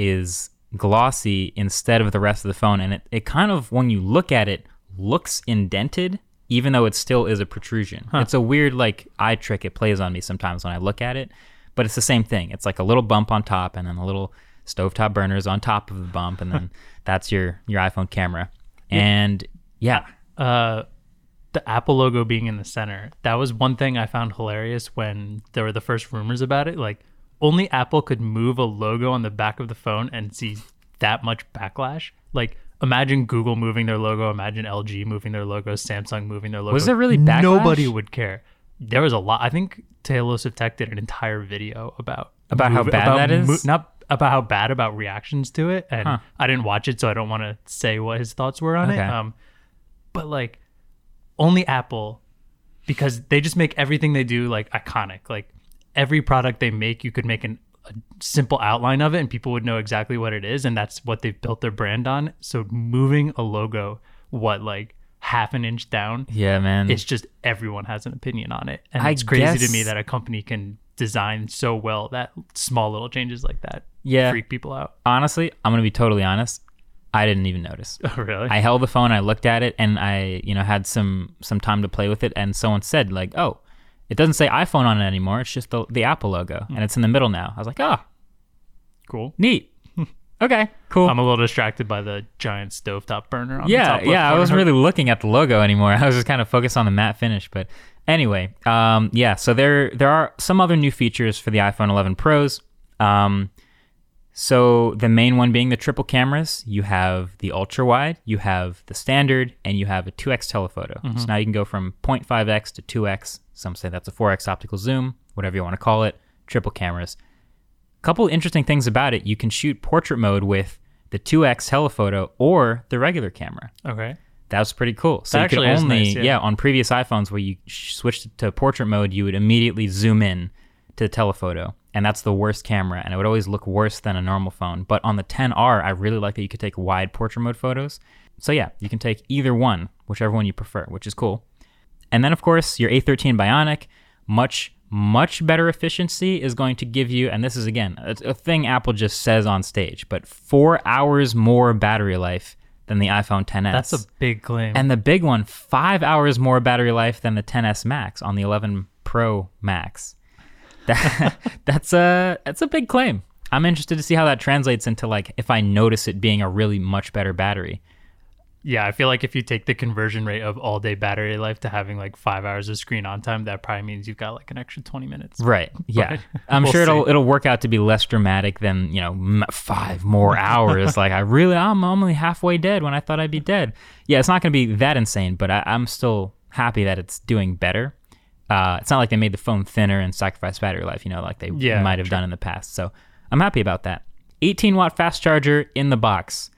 Speaker 2: is glossy instead of the rest of the phone. And it, it kind of, when you look at it, looks indented, even though it still is a protrusion.
Speaker 3: Huh.
Speaker 2: It's a weird like eye trick it plays on me sometimes when I look at it. But it's the same thing. It's like a little bump on top and then a little stovetop burners on top of the bump. And then that's your, your iPhone camera. And yeah.
Speaker 3: Uh, the Apple logo being in the center, that was one thing I found hilarious when there were the first rumors about it. Like, only Apple could move a logo on the back of the phone and see that much backlash. Like, imagine Google moving their logo, imagine L G moving their logo, Samsung moving their logo.
Speaker 2: Was there really backlash?
Speaker 3: Nobody would care. There was a lot. I think Talos of Tech did an entire video about
Speaker 2: About how bad that is?
Speaker 3: not about how bad, about reactions to it. And
Speaker 2: Huh.
Speaker 3: I didn't watch it, so I don't want to say what his thoughts were on
Speaker 2: Okay.
Speaker 3: it. Um, but like, only Apple, because they just make everything they do like iconic. Like every product they make, you could make an, a simple outline of it and people would know exactly what it is. And that's what they've built their brand on. So moving a logo, what, like half an inch down,
Speaker 2: Yeah, man.
Speaker 3: it's just everyone has an opinion on it. And
Speaker 2: I
Speaker 3: it's crazy
Speaker 2: guess-
Speaker 3: to me that a company can design so well that small little changes like that
Speaker 2: Yeah.
Speaker 3: freak people out.
Speaker 2: Honestly, I'm going to be totally honest. I didn't even notice.
Speaker 3: Oh, really?
Speaker 2: I held the phone, I looked at it, and I, you know, had some some time to play with it. And someone said, like, "Oh, it doesn't say iPhone on it anymore. It's just the the Apple logo, and it's in the middle now." I was like, "Oh,
Speaker 3: Cool.
Speaker 2: neat. Okay, cool."
Speaker 3: I'm a little distracted by the giant stovetop burner on the
Speaker 2: yeah,
Speaker 3: top left
Speaker 2: yeah. I
Speaker 3: corner.
Speaker 2: wasn't really looking at the logo anymore. I was just kind of focused on the matte finish. But anyway, um, yeah. So there there are some other new features for the iPhone eleven Pros. Um, So the main one being the triple cameras. You have the ultra wide, you have the standard, and you have a two X telephoto. So now you can go from zero point five X to two X. Some say that's a four X optical zoom, whatever you want to call it. Triple cameras. Couple interesting things about it. You can shoot portrait mode with the two X telephoto or the regular camera.
Speaker 3: Okay.
Speaker 2: That was pretty cool. So
Speaker 3: That
Speaker 2: you could
Speaker 3: actually is
Speaker 2: only,
Speaker 3: nice, yeah.
Speaker 2: on previous iPhones where you sh- switched to portrait mode, you would immediately zoom in to the telephoto. And that's the worst camera, and it would always look worse than a normal phone. But on the ten R, I really like that you could take wide portrait mode photos. So yeah, you can take either one, whichever one you prefer, which is cool. And then, of course, your A thirteen Bionic, much, much better efficiency is going to give you, and this is, again, a, a thing Apple just says on stage, but four hours more battery life than the iPhone X S.
Speaker 3: That's a big claim.
Speaker 2: And the big one, five hours more battery life than the X S Max on the eleven Pro Max. That, that's a that's a big claim. I'm interested to see how that translates into, like, if I notice it being a really much better battery.
Speaker 3: yeah, I feel like if you take the conversion rate of all day battery life to having like five hours of screen on time, that probably means you've got like an extra twenty minutes.
Speaker 2: Right. Yeah.
Speaker 3: But
Speaker 2: I'm
Speaker 3: we'll
Speaker 2: sure it'll
Speaker 3: see.
Speaker 2: it'll work out to be less dramatic than, you know, m- five more hours. Like, I really, I'm only halfway dead when I thought I'd be dead. Yeah, it's not going to be that insane, but I, I'm still happy that it's doing better. Uh, it's not like they made the phone thinner and sacrificed battery life, you know, like they
Speaker 3: Yeah,
Speaker 2: might have done in the past. So I'm happy about that. eighteen watt fast charger in the box.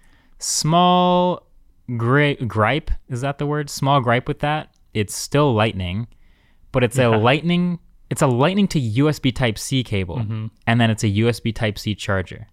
Speaker 2: Small gra- gripe, is that the word? Small gripe with that. It's still lightning, but it's
Speaker 3: Yeah.
Speaker 2: a lightning it's a Lightning to U S B Type-C cable,
Speaker 3: Mm-hmm.
Speaker 2: and then it's a U S B Type-C charger.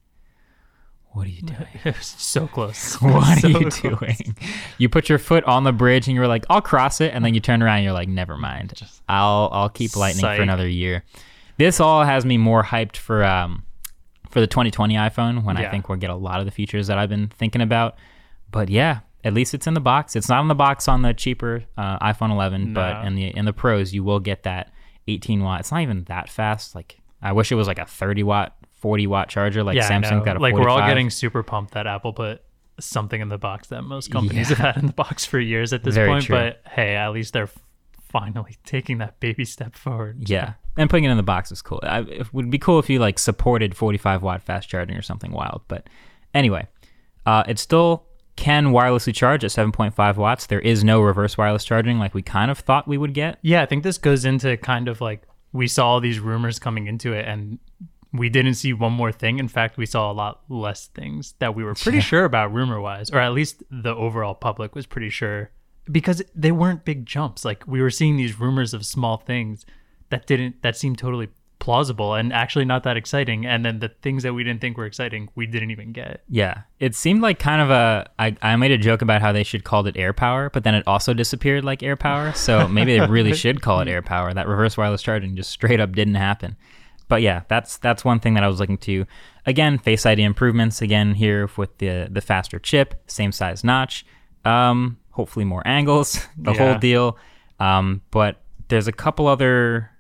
Speaker 2: What are you doing?
Speaker 3: It was so close.
Speaker 2: What
Speaker 3: So
Speaker 2: are you
Speaker 3: close.
Speaker 2: doing? You put your foot on the bridge and you were like, I'll cross it. And then you turn around and you're like, never mind. I'll I'll keep Lightning
Speaker 3: Psych.
Speaker 2: for another year. This all has me more hyped for um for the twenty twenty iPhone when I
Speaker 3: Yeah.
Speaker 2: think we'll get a lot of the features that I've been thinking about. But yeah, at least it's in the box. It's not in the box on the cheaper uh, iPhone eleven, but
Speaker 3: No.
Speaker 2: in the in the Pros you will get that eighteen watt. It's not even that fast. Like I wish it was like a thirty watt, forty watt charger like
Speaker 3: Yeah, I
Speaker 2: Samsung
Speaker 3: know.
Speaker 2: got a
Speaker 3: like we're all
Speaker 2: forty-five.
Speaker 3: getting super pumped that Apple put something in the box that most companies have had in the box for years at this
Speaker 2: Very
Speaker 3: point.
Speaker 2: true.
Speaker 3: But hey, at least they're f- finally taking that baby step forward.
Speaker 2: Yeah, and putting it in the box is cool. I, it would be cool if you like supported forty-five watt fast charging or something wild. But anyway, uh, it still can wirelessly charge at seven point five watts. There is no reverse wireless charging like we kind of thought we would get.
Speaker 3: Yeah, I think this goes into kind of like we saw all these rumors coming into it and we didn't see one more thing. In fact, we saw a lot less things that we were pretty
Speaker 2: Yeah.
Speaker 3: sure about rumor wise, or at least the overall public was pretty sure because they weren't big jumps. Like we were seeing these rumors of small things that didn't, that seemed totally plausible and actually not that exciting. And then the things that we didn't think were exciting, we didn't even get.
Speaker 2: Yeah, it seemed like kind of a. I, I made a joke about how they should called it Air Power, but then it also disappeared like Air Power. So maybe they really should call it Air Power. That reverse wireless charging just straight up didn't happen. But yeah, that's that's one thing that I was looking to. Again, Face I D improvements again here with the the faster chip, same size notch, um, hopefully more angles, the
Speaker 3: Yeah.
Speaker 2: whole deal. Um, but there's a couple other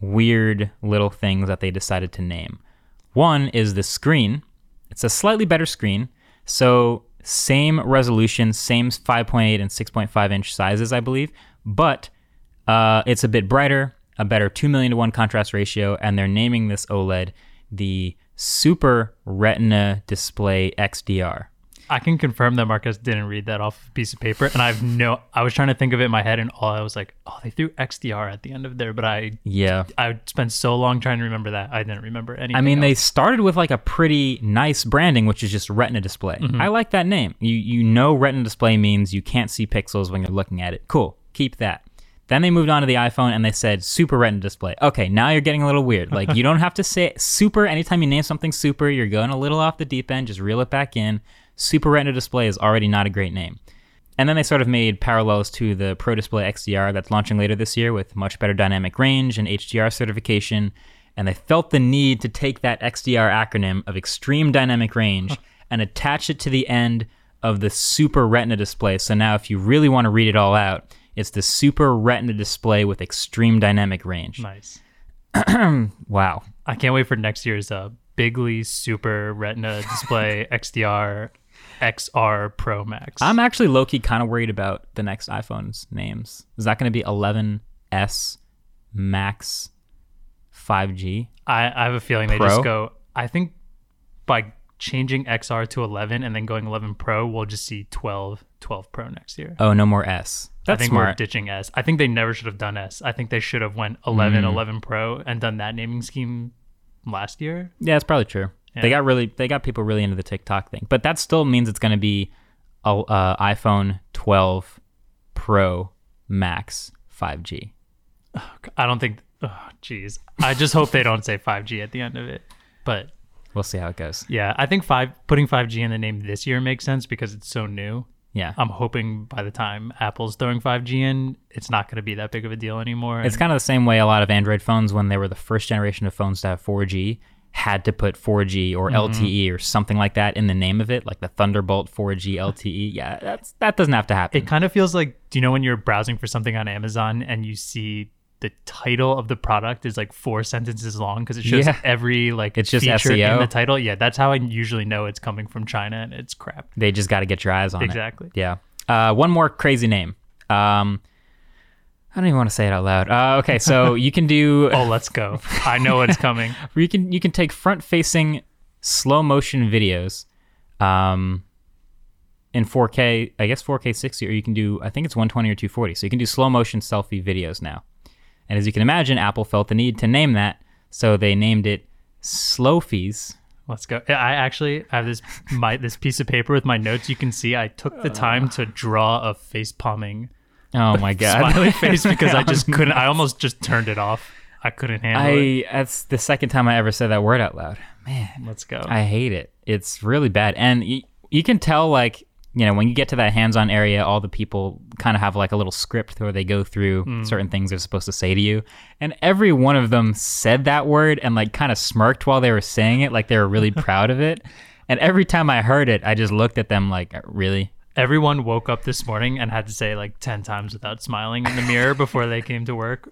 Speaker 2: weird little things that they decided to name. One is the screen. It's a slightly better screen. So same resolution, same five point eight and six point five inch sizes, I believe, but uh, it's a bit brighter, a better two million to one contrast ratio, and they're naming this OLED the Super Retina Display X D R.
Speaker 3: I can confirm that Marcus didn't read that off a piece of paper, and I've no. I was trying to think of it in my head, and all I was like, "Oh, they threw X D R at the end of there," but I,
Speaker 2: Yeah.
Speaker 3: I spent so long trying to remember that I didn't remember anything.
Speaker 2: I mean, they
Speaker 3: else.
Speaker 2: started with like a pretty nice branding, which is just Retina Display.
Speaker 3: Mm-hmm.
Speaker 2: I like that name. You you know Retina Display means you can't see pixels when you're looking at it. Cool. Keep that. Then they moved on to the iPhone and they said Super Retina Display. Okay, now you're getting a little weird. Like you don't have to say super anytime you name something super. You're going a little off the deep end. Just reel it back in. Super Retina Display is already not a great name. And then they sort of made parallels to the Pro Display X D R that's launching later this year with much better dynamic range and H D R certification. And they felt the need to take that X D R acronym of Extreme Dynamic Range and attach it to the end of the Super Retina Display. So now if you really want to read it all out, it's the Super Retina Display with Extreme Dynamic Range.
Speaker 3: nice.
Speaker 2: Wow.
Speaker 3: I can't wait for next year's uh, Bigley Super Retina Display X D R X R Pro Max.
Speaker 2: I'm actually low-key kind of worried about the next iPhone's names. Is that going to be eleven S Max five G?
Speaker 3: I, I have a feeling they
Speaker 2: Pro?
Speaker 3: just go. I think by changing X R to eleven and then going eleven Pro, we'll just see twelve, twelve Pro next year.
Speaker 2: Oh, no more S. That's
Speaker 3: I think we're
Speaker 2: smart.
Speaker 3: ditching S. I think they never should have done S. I think they should have went eleven,
Speaker 2: Mm.
Speaker 3: eleven Pro and done that naming scheme last year.
Speaker 2: Yeah, it's probably true.
Speaker 3: Yeah.
Speaker 2: They got really, they got people really into the TikTok thing, but that still means it's going to be a uh, iPhone twelve Pro Max five G.
Speaker 3: I don't think. Oh, geez. I just hope they don't say five G at the end of it. But
Speaker 2: We'll see how it goes.
Speaker 3: yeah, I think five putting five G in the name this year makes sense because it's so new.
Speaker 2: Yeah.
Speaker 3: I'm hoping by the time Apple's throwing five G in, it's not going to be that big of a deal anymore.
Speaker 2: It's
Speaker 3: And-
Speaker 2: kind of the same way a lot of Android phones, when they were the first generation of phones to have four G, had to put four G or L T E or something like that in the name of it, like the Thunderbolt four G L T E. Yeah, that's that doesn't have to happen.
Speaker 3: It kind of feels like, do you know when you're browsing for something on Amazon and you see the title of the product is like four sentences long because it shows
Speaker 2: Yeah.
Speaker 3: every like
Speaker 2: It's just
Speaker 3: feature
Speaker 2: S E O.
Speaker 3: in the title? Yeah, that's how I usually know it's coming from China and it's crap.
Speaker 2: They just got to get your eyes on
Speaker 3: Exactly.
Speaker 2: it. Yeah. Uh, one more crazy name. Um, I don't even want to say it out loud. Uh, okay, so you can do.
Speaker 3: Oh, let's go. I know what's coming.
Speaker 2: you can you can take front-facing slow motion videos, um, in four K. I guess four K sixty, or you can do. I think it's one twenty or two forty. So you can do slow motion selfie videos now. And as you can imagine, Apple felt the need to name that, so they named it Slowfies.
Speaker 3: Let's go. I actually have this my this piece of paper with my notes. You can see I took the time to draw a face palming
Speaker 2: Oh my god!
Speaker 3: smiley face because I just couldn't. I almost just turned it off. I couldn't handle it.
Speaker 2: I that's the second time I ever said that word out loud. Man,
Speaker 3: Let's go.
Speaker 2: I hate it. It's really bad. And y- you can tell, like, you know, when you get to that hands-on area, all the people kind of have like a little script where they go through
Speaker 3: Mm.
Speaker 2: certain things they're supposed to say to you. And every one of them said that word and like kind of smirked while they were saying it, like they were really proud of it. And every time I heard it, I just looked at them like, really?
Speaker 3: Everyone woke up this morning and had to say like ten times without smiling in the mirror before they came to work.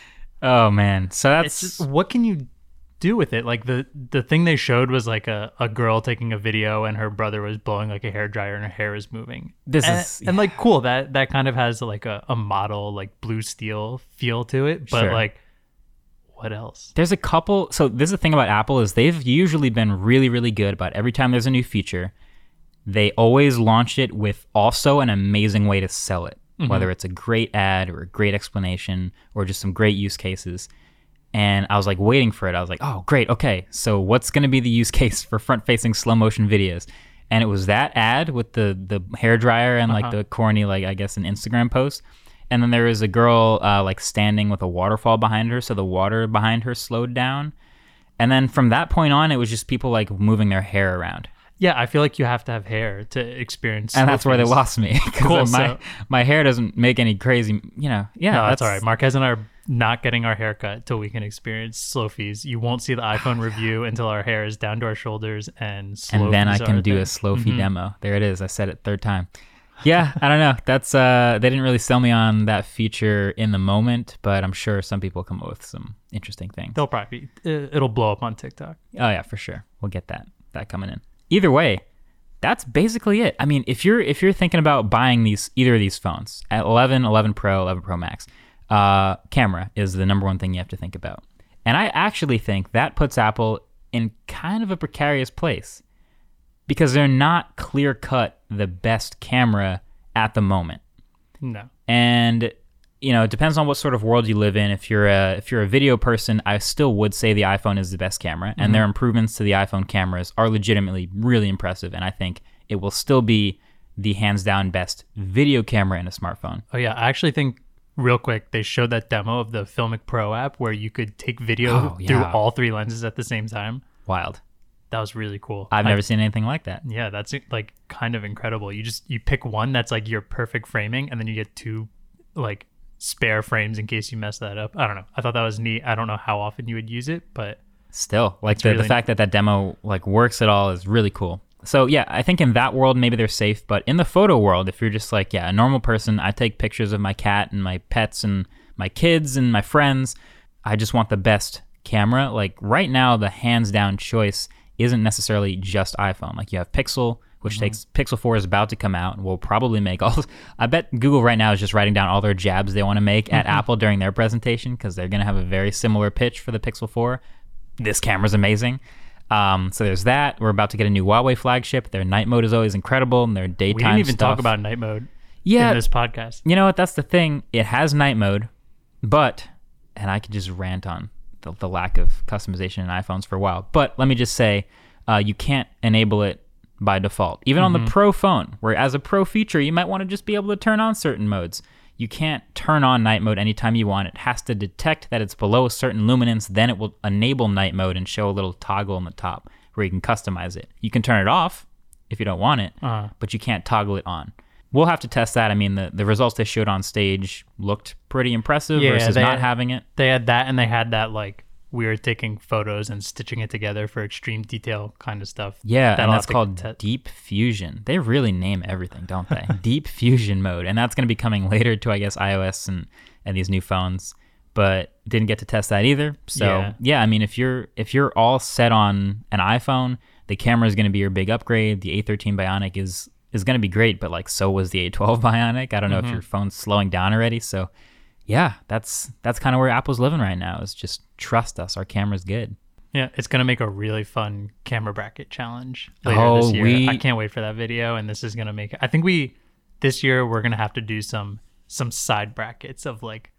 Speaker 2: Oh, man. So that's...
Speaker 3: It's just, what can you do with it? Like the the thing they showed was like a, a girl taking a video and her brother was blowing like a hairdryer and her hair is moving.
Speaker 2: This
Speaker 3: and,
Speaker 2: is...
Speaker 3: and like cool, that that kind of has like a, a model like blue steel feel to it. But
Speaker 2: Sure.
Speaker 3: like, what else?
Speaker 2: There's a couple. So this is the thing about Apple is they've usually been really, really good about every time there's a new feature, they always launch it with also an amazing way to sell it,
Speaker 3: Mm-hmm.
Speaker 2: whether it's a great ad or a great explanation or just some great use cases. And I was like waiting for it. I was like, oh, great. Okay. So what's going to be the use case for front facing slow motion videos? And it was that ad with the, the hairdryer and like
Speaker 3: Uh-huh.
Speaker 2: the corny, like I guess an Instagram post. And then there was a girl uh, like standing with a waterfall behind her. So the water behind her slowed down. And then from that point on, it was just people like moving their hair around.
Speaker 3: Yeah, I feel like you have to have hair to experience.
Speaker 2: And that's where they
Speaker 3: Slowfies.
Speaker 2: lost me. 'Cause
Speaker 3: Cool,
Speaker 2: my,
Speaker 3: so-
Speaker 2: my hair doesn't make any crazy, you know. Yeah,
Speaker 3: No, that's all right. Marquez and I are not getting our haircut till we can experience slow fees. You won't see the iPhone review until our hair is down to our shoulders and slow
Speaker 2: And then I
Speaker 3: fees
Speaker 2: can
Speaker 3: are
Speaker 2: do
Speaker 3: thing.
Speaker 2: a slow fee
Speaker 3: Mhm.
Speaker 2: demo. There it is. I said it third time. Yeah, I don't know. That's uh, they didn't really sell me on that feature in the moment, but I'm sure some people come up with some interesting things.
Speaker 3: They'll probably be, it- it'll blow up on TikTok.
Speaker 2: Oh yeah, for sure. We'll get that that coming in. Either way, that's basically it. I mean, if you're if you're thinking about buying these either of these phones at eleven, eleven Pro, eleven Pro Max, uh, camera is the number one thing you have to think about. And I actually think that puts Apple in kind of a precarious place because they're not clear cut the best camera at the moment.
Speaker 3: No.
Speaker 2: And you know, it depends on what sort of world you live in. If you're a if you're a video person, I still would say the iPhone is the best camera, and
Speaker 3: Mm-hmm.
Speaker 2: their improvements to the iPhone cameras are legitimately really impressive. And I think it will still be the hands down best video camera in a smartphone.
Speaker 3: Oh yeah, I actually think real quick they showed that demo of the Filmic Pro app where you could take video
Speaker 2: Oh,
Speaker 3: through
Speaker 2: yeah.
Speaker 3: all three lenses at the same time.
Speaker 2: Wild.
Speaker 3: That was really cool.
Speaker 2: I've
Speaker 3: I-
Speaker 2: never seen anything like that.
Speaker 3: Yeah, that's like kind of incredible. You just you pick one that's like your perfect framing, and then you get two like spare frames in case you mess that up. I don't know. I thought that was neat. I don't know how often you would use it, but
Speaker 2: Still, like
Speaker 3: It's
Speaker 2: the, the
Speaker 3: really-
Speaker 2: fact that that demo like works at all is really cool. So yeah, I think in that world maybe they're safe, but in the photo world, if you're just like yeah a normal person, I take pictures of my cat and my pets and my kids and my friends. I just want the best camera. Like right now, the hands down choice isn't necessarily just iPhone. Like you have Pixel, which takes Pixel four is about to come out and will probably make all. I bet Google right now is just writing down all their jabs they want to make at Apple during their presentation because they're going to have a very similar pitch for the Pixel four. This camera's amazing. Um, so there's that. We're about to get a new Huawei flagship. Their night mode is always incredible, and their daytime
Speaker 3: we didn't even
Speaker 2: stuff.
Speaker 3: talk about night mode
Speaker 2: yeah.
Speaker 3: in this podcast.
Speaker 2: You know what? That's the thing. It has night mode, but and I could just rant on the, the lack of customization in iPhones for a while. But let me just say, uh, you can't enable it by default, even on the Pro phone. Where as a Pro feature, you might want to just be able to turn on certain modes. You can't turn on night mode anytime you want. It has to detect that it's below a certain luminance, then it will enable night mode and show a little toggle on the top where you can customize it. You can turn it off if you don't want it,
Speaker 3: Uh-huh.
Speaker 2: but you can't toggle it on. We'll have to test that. I mean, the, the results they showed on stage looked pretty impressive
Speaker 3: Yeah,
Speaker 2: versus
Speaker 3: they-
Speaker 2: not having it.
Speaker 3: They had that, and they had that like we were taking photos and stitching it together for extreme detail kind of stuff.
Speaker 2: Yeah,
Speaker 3: That'll
Speaker 2: and
Speaker 3: have
Speaker 2: that's
Speaker 3: to
Speaker 2: called
Speaker 3: te-
Speaker 2: Deep Fusion. They really name everything, don't they? Deep Fusion mode. And that's going to be coming later to, I guess, iOS and, and these new phones. But didn't get to test that either. So,
Speaker 3: Yeah.
Speaker 2: yeah, I mean, if you're if you're all set on an iPhone, the camera is going to be your big upgrade. The A thirteen Bionic is is going to be great, but like so was the A twelve Bionic. I don't know
Speaker 3: Mm-hmm.
Speaker 2: if your phone's slowing down already. So, yeah, that's that's kind of where Apple's living right now is just trust us. Our camera's good.
Speaker 3: Yeah, it's gonna make a really fun camera bracket challenge later
Speaker 2: Oh,
Speaker 3: this year.
Speaker 2: we-
Speaker 3: I can't wait for that video, and this is gonna make it. I think we this year we're gonna have to do some some side brackets of like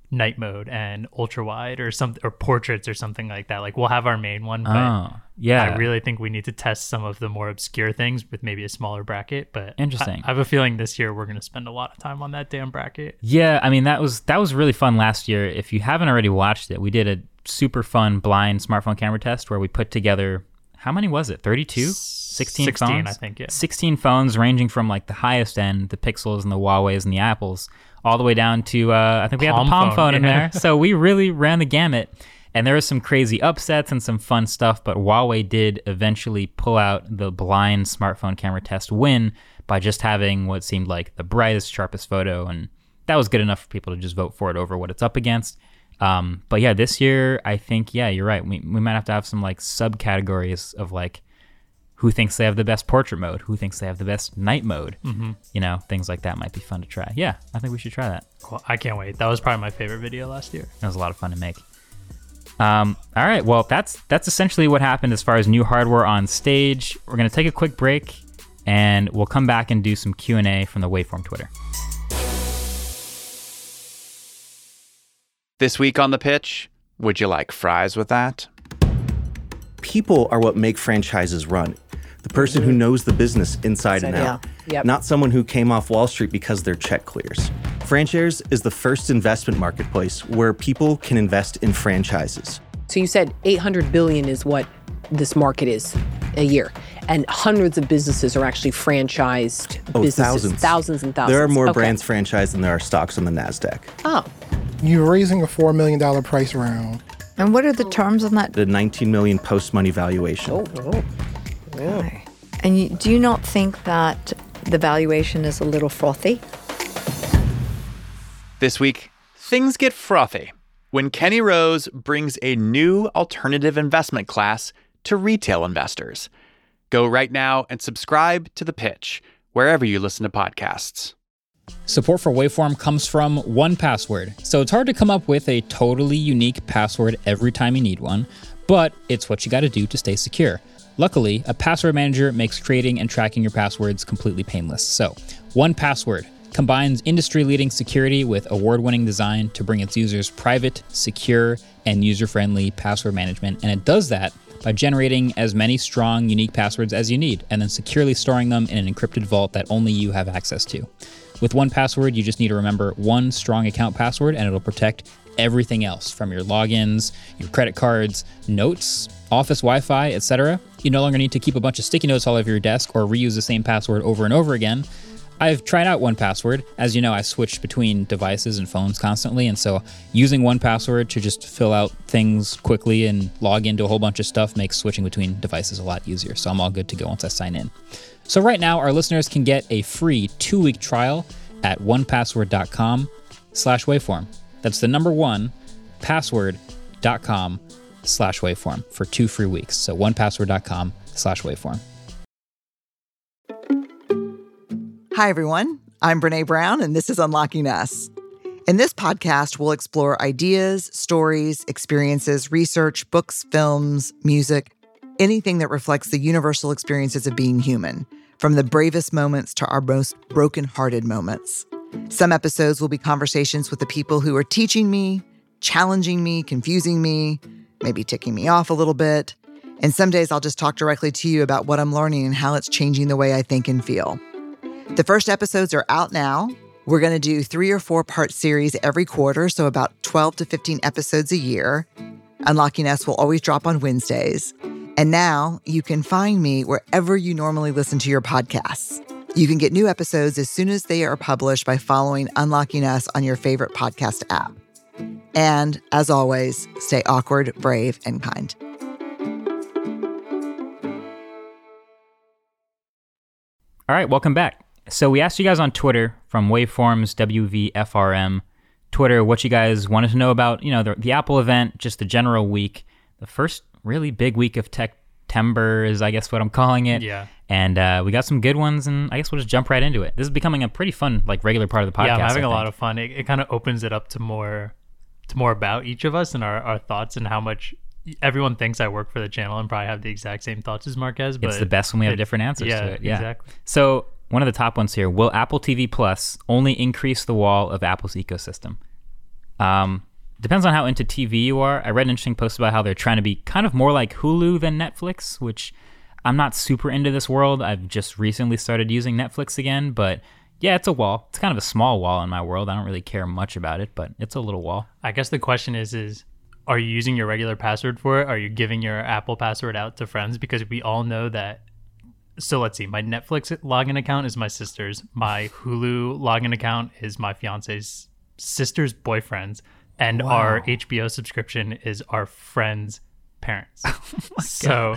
Speaker 3: night mode and ultra wide or something, or portraits or something like that. Like we'll have our main one, but
Speaker 2: Oh, yeah.
Speaker 3: I really think we need to test some of the more obscure things with maybe a smaller bracket. But
Speaker 2: Interesting.
Speaker 3: I, I have a feeling this year we're going to spend a lot of time on that damn bracket.
Speaker 2: Yeah, I mean that was that was really fun last year. If you haven't already watched it, we did a super fun blind smartphone camera test where we put together, how many was it? thirty-two? sixteen,
Speaker 3: sixteen,
Speaker 2: phones?
Speaker 3: I think, yeah.
Speaker 2: sixteen phones ranging from like the highest end, the Pixels and the Huaweis and the Apples, all the way down to uh, I think we had
Speaker 3: Palm
Speaker 2: the Palm
Speaker 3: phone,
Speaker 2: phone in
Speaker 3: yeah.
Speaker 2: there. So we really ran the gamut. And there was some crazy upsets and some fun stuff, but Huawei did eventually pull out the blind smartphone camera test win by just having what seemed like the brightest, sharpest photo. And that was good enough for people to just vote for it over what it's up against. Um, but yeah, this year, I think, yeah, you're right. We, we might have to have some like subcategories of like who thinks they have the best portrait mode, who thinks they have the best night mode. Mm-hmm. You know, things like that might be fun to try. Yeah, I think we should try that.
Speaker 3: Cool. I can't wait. That was probably my favorite video last year.
Speaker 2: That was a lot of fun to make. Um, all right, well, that's that's essentially what happened as far as new hardware on stage. We're going to take a quick break, and we'll come back and do some Q and A from the Waveform Twitter.
Speaker 6: This week on The Pitch, would you like fries with that?
Speaker 7: People are what make franchises run. The person who knows the business inside and out.
Speaker 8: Yeah. Yep.
Speaker 7: Not someone who came off Wall Street because their check clears. Franshares is the first investment marketplace where people can invest in franchises.
Speaker 8: So you said eight hundred billion is what this market is a year. And hundreds of businesses are actually franchised
Speaker 7: Oh,
Speaker 8: businesses.
Speaker 7: thousands.
Speaker 8: Thousands and thousands.
Speaker 7: There are more
Speaker 8: Okay.
Speaker 7: brands franchised than there are stocks on the NASDAQ.
Speaker 8: Oh.
Speaker 9: You're raising a four million dollars price round.
Speaker 10: And what are the terms on that?
Speaker 7: The nineteen million dollars post-money valuation.
Speaker 8: Oh, oh. Yeah.
Speaker 10: Okay. And you, do you not think that the valuation is a little frothy?
Speaker 6: This week, things get frothy when Kenny Rose brings a new alternative investment class to retail investors. Go right now and subscribe to The Pitch, wherever you listen to podcasts.
Speaker 11: Support for Waveform comes from one Password, so it's hard to come up with a totally unique password every time you need one, but it's what you gotta do to stay secure. Luckily, a password manager makes creating and tracking your passwords completely painless. So, one Password combines industry-leading security with award-winning design to bring its users private, secure, and user-friendly password management, and it does that by generating as many strong, unique passwords as you need, and then securely storing them in an encrypted vault that only you have access to. With one Password, you just need to remember one strong account password, and it'll protect everything else from your logins, your credit cards, notes, office Wi-Fi, et cetera. You no longer need to keep a bunch of sticky notes all over your desk or reuse the same password over and over again. I've tried out one Password. As you know, I switch between devices and phones constantly, and so using one Password to just fill out things quickly and log into a whole bunch of stuff makes switching between devices a lot easier, so I'm all good to go once I sign in. So right now, our listeners can get a free two-week trial at onepassword.com slash waveform. That's the number one, password.com slash waveform for two free weeks. So onepassword.com slash waveform.
Speaker 12: Hi, everyone. I'm Brene Brown, and this is Unlocking Us. In this podcast, we'll explore ideas, stories, experiences, research, books, films, music, anything that reflects the universal experiences of being human, from the bravest moments to our most broken-hearted moments. Some episodes will be conversations with the people who are teaching me, challenging me, confusing me, maybe ticking me off a little bit. And some days I'll just talk directly to you about what I'm learning and how it's changing the way I think and feel. The first episodes are out now. We're going to do three or four part series every quarter, so about twelve to fifteen episodes a year. Unlocking Us will always drop on Wednesdays. And now you can find me wherever you normally listen to your podcasts. You can get new episodes as soon as they are published by following Unlocking Us on your favorite podcast app. And as always, stay awkward, brave, and kind.
Speaker 2: All right, welcome back. So we asked you guys on Twitter from Waveforms W V F R M Twitter what you guys wanted to know about, you know, the, the Apple event, just the general week, the first really big week of Tech-tember is, I guess, what I'm calling it.
Speaker 3: Yeah.
Speaker 2: And uh, we got some good ones, and I guess we'll just jump right into it. This is becoming a pretty fun, like, regular part of the podcast.
Speaker 3: Yeah, I'm having
Speaker 2: I
Speaker 3: a
Speaker 2: think.
Speaker 3: lot of fun. It, it kind of opens it up to more, to more about each of us and our, our thoughts and how much everyone thinks I work for the channel and probably have the exact same thoughts as Marquez. But
Speaker 2: it's the best when we have
Speaker 3: it,
Speaker 2: different answers
Speaker 3: yeah,
Speaker 2: to it. Yeah,
Speaker 3: exactly.
Speaker 2: So one of the top ones here: will Apple T V Plus only increase the wall of Apple's ecosystem? Um, depends on how into T V you are. I read an interesting post about how they're trying to be kind of more like Hulu than Netflix, which I'm not super into this world. I've just recently started using Netflix again, but yeah, it's a wall. It's kind of a small wall in my world. I don't really care much about it, but it's a little wall.
Speaker 3: I guess the question is, is are you using your regular password for it? Are you giving your Apple password out to friends? Because we all know that. So let's see. My Netflix login account is my sister's. My Hulu login account is my fiance's sister's boyfriend's. And
Speaker 2: Wow.
Speaker 3: our H B O subscription is our friend's parents. Oh so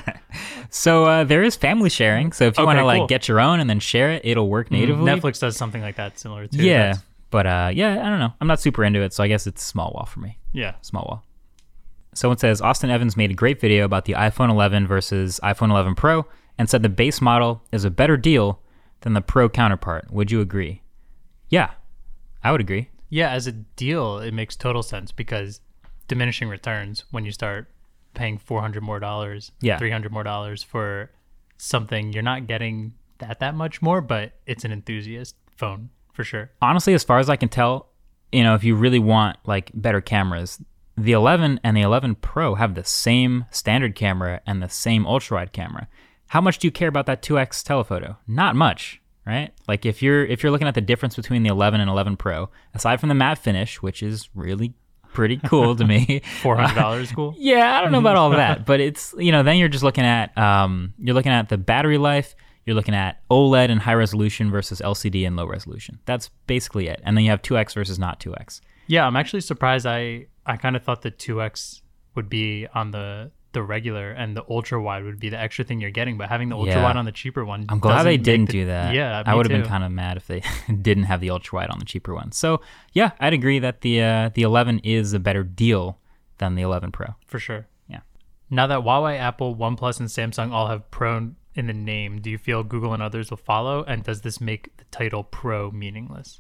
Speaker 2: so uh, there is family sharing. So if you
Speaker 3: Okay,
Speaker 2: want to like
Speaker 3: cool.
Speaker 2: get your own and then share it, it'll work natively.
Speaker 3: Netflix does something like that similar too.
Speaker 2: Yeah.
Speaker 3: That's-
Speaker 2: But uh, yeah, I don't know. I'm not super into it, so I guess it's small wall for me.
Speaker 3: Yeah.
Speaker 2: Small wall. Someone says, Austin Evans made a great video about the iPhone eleven versus iPhone eleven Pro and said the base model is a better deal than the Pro counterpart. Would you agree? Yeah, I would agree.
Speaker 3: Yeah, as a deal, it makes total sense because diminishing returns when you start paying four hundred more dollars,
Speaker 2: Yeah.
Speaker 3: three hundred more dollars for something, you're not getting that that much more, but it's an enthusiast phone for sure.
Speaker 2: Honestly, as far as I can tell, you know, if you really want like better cameras, the eleven and the eleven Pro have the same standard camera and the same ultra wide camera. How much do you care about that two X telephoto? Not much, right? Like if you're if you're looking at the difference between the eleven and eleven Pro, aside from the matte finish, which is really pretty cool to me.
Speaker 3: four hundred dollars cool?
Speaker 2: Yeah, I don't know about all of that, but it's, you know, then you're just looking at um you're looking at the battery life, you're looking at OLED and high resolution versus L C D and low resolution. That's basically it. And then you have two X versus not two X.
Speaker 3: Yeah, I'm actually surprised. I I kind of thought the two X would be on the the regular and the ultra wide would be the extra thing you're getting, but having the ultra
Speaker 2: Yeah.
Speaker 3: wide on the cheaper one,
Speaker 2: I'm glad
Speaker 3: doesn't
Speaker 2: they
Speaker 3: make
Speaker 2: didn't
Speaker 3: the-
Speaker 2: do that.
Speaker 3: Yeah,
Speaker 2: I
Speaker 3: me
Speaker 2: would have
Speaker 3: too.
Speaker 2: been kind of mad if they didn't have the ultra wide on the cheaper one. So yeah, I'd agree that the uh, the eleven is a better deal than the eleven Pro.
Speaker 3: For sure.
Speaker 2: Yeah.
Speaker 3: Now that Huawei, Apple, OnePlus, and Samsung all have Pro in the name, do you feel Google and others will follow? And does this make the title Pro meaningless?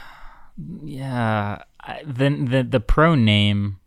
Speaker 2: Yeah, I, the the the Pro name.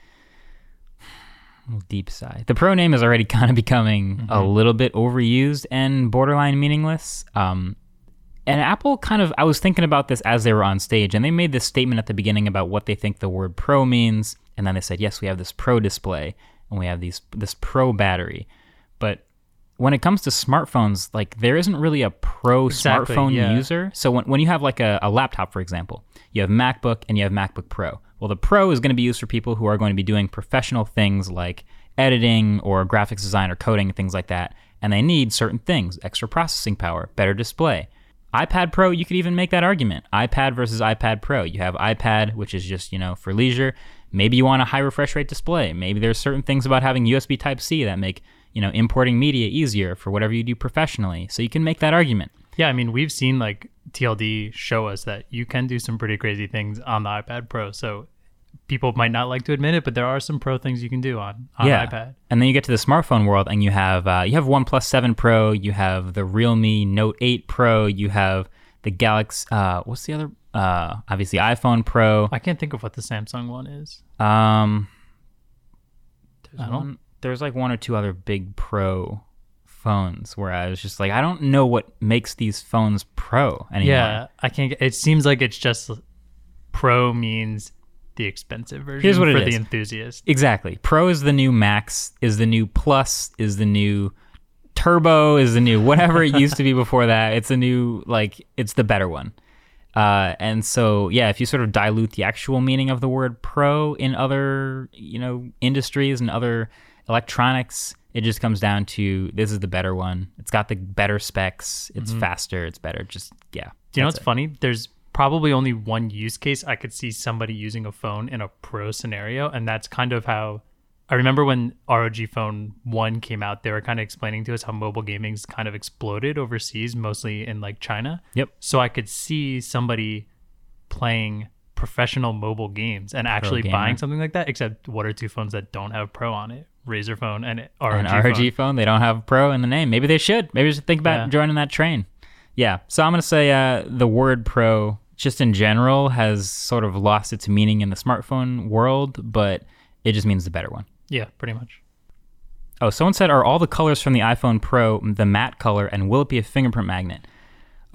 Speaker 2: Deep sigh. The Pro name is already kind of becoming
Speaker 3: Mm-hmm.
Speaker 2: a little bit overused and borderline meaningless. Um, and Apple kind of, I was thinking about this as they were on stage, and they made this statement at the beginning about what they think the word Pro means, and then they said, yes, we have this Pro display, and we have these this Pro battery. But when it comes to smartphones, like there isn't really a Pro
Speaker 3: Exactly,
Speaker 2: smartphone
Speaker 3: yeah.
Speaker 2: user. So when, when you have like a, a laptop, for example, you have MacBook and you have MacBook Pro. Well, the Pro is going to be used for people who are going to be doing professional things like editing or graphics design or coding and things like that. And they need certain things, extra processing power, better display. iPad Pro, you could even make that argument. iPad versus iPad Pro. You have iPad, which is just, you know, for leisure. Maybe you want a high refresh rate display. Maybe there's certain things about having U S B Type-C that make, you know, importing media easier for whatever you do professionally. So you can make that argument.
Speaker 3: Yeah, I mean, we've seen like T L D show us that you can do some pretty crazy things on the iPad Pro. So people might not like to admit it, but there are some Pro things you can do on, on
Speaker 2: yeah.
Speaker 3: iPad.
Speaker 2: And then you get to the smartphone world and you have uh, you have OnePlus seven Pro, you have the Realme Note eight Pro, you have the Galaxy, uh, what's the other, uh, obviously iPhone Pro.
Speaker 3: I can't think of what the Samsung one is.
Speaker 2: Um, there's,
Speaker 3: I don't-
Speaker 2: one, there's like one or two other big Pro phones where I was just like, I don't know what makes these phones Pro anymore.
Speaker 3: Yeah, I can't. Get, it seems like it's just Pro means the expensive version
Speaker 2: Here's what
Speaker 3: for
Speaker 2: it
Speaker 3: the
Speaker 2: is.
Speaker 3: enthusiast.
Speaker 2: Exactly. Pro is the new Max, is the new Plus, is the new Turbo, is the new whatever it used to be before that. It's a new, like, it's the better one. Uh, and so, yeah, if you sort of dilute the actual meaning of the word Pro in other, you know, industries and other electronics, it just comes down to this is the better one. It's got the better specs. It's
Speaker 3: Mhm.
Speaker 2: faster. It's better. Just, yeah.
Speaker 3: Do you know
Speaker 2: that's
Speaker 3: what's
Speaker 2: it.
Speaker 3: funny? There's probably only one use case I could see somebody using a phone in a Pro scenario, and that's kind of how I remember when R O G Phone one came out, they were kind of explaining to us how mobile gaming's kind of exploded overseas, mostly in like China.
Speaker 2: Yep.
Speaker 3: So I could see somebody playing professional mobile games and actually
Speaker 2: gamer.
Speaker 3: buying something like that, except one or two phones that don't have Pro on it. Razer phone and R O G
Speaker 2: An R O G
Speaker 3: phone.
Speaker 2: phone. They don't have Pro in the name. Maybe they should. Maybe they should think about
Speaker 3: Yeah.
Speaker 2: joining that train. Yeah. So I'm going to say uh, the word Pro, just in general, has sort of lost its meaning in the smartphone world, but it just means the better one.
Speaker 3: Yeah, pretty much.
Speaker 2: Oh, someone said, are all the colors from the iPhone Pro the matte color, and will it be a fingerprint magnet? Okay,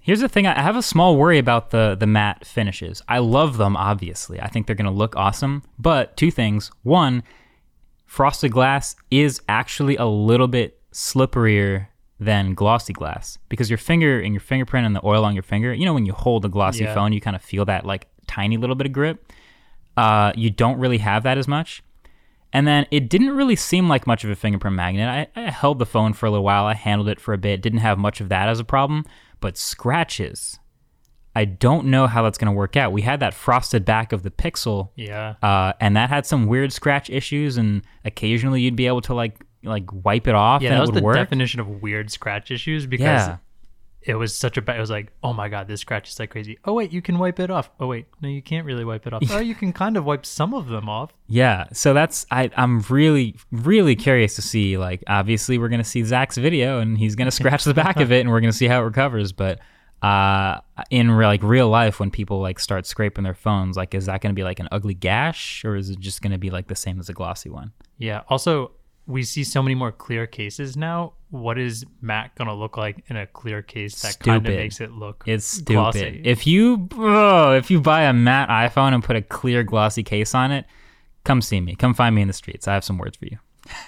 Speaker 2: Here's the thing. I have a small worry about the the matte finishes. I love them, obviously. I think they're going to look awesome. But two things. One, frosted glass is actually a little bit slipperier than glossy glass because your finger and your fingerprint and the oil on your finger, you know, when you hold a glossy
Speaker 3: Yeah.
Speaker 2: phone, you kind of feel that like tiny little bit of grip. Uh, you don't really have that as much. And then it didn't really seem like much of a fingerprint magnet. I, I held the phone for a little while. I handled it for a bit. Didn't have much of that as a problem. But scratches, I don't know how that's going to work out. We had that frosted back of the Pixel.
Speaker 3: Yeah.
Speaker 2: Uh, and that had some weird scratch issues. And occasionally you'd be able to like like wipe it off
Speaker 3: Yeah,
Speaker 2: and
Speaker 3: that
Speaker 2: it
Speaker 3: was
Speaker 2: would
Speaker 3: the
Speaker 2: work.
Speaker 3: definition of weird scratch issues because
Speaker 2: Yeah.
Speaker 3: it was such a bad. It was like, oh my god, this scratch is like crazy. Oh wait, you can wipe it off. Oh wait, no, you can't really wipe it off. Oh, you can kind of wipe some of them off.
Speaker 2: Yeah, so that's I, I'm really, really curious to see. Like, obviously, we're gonna see Zach's video, and he's gonna scratch the back of it, and we're gonna see how it recovers. But uh, in re- like real life, when people like start scraping their phones, like, is that gonna be like an ugly gash, or is it just gonna be like the same as a glossy one?
Speaker 3: Yeah. Also, we see so many more clear cases now. What is matte gonna look like in a clear case that kind of
Speaker 2: Stupid.
Speaker 3: makes it look
Speaker 2: It's stupid.
Speaker 3: glossy?
Speaker 2: If you oh, if you buy a matte iPhone and put a clear glossy case on it, come see me. Come find me in the streets. I have some words for you.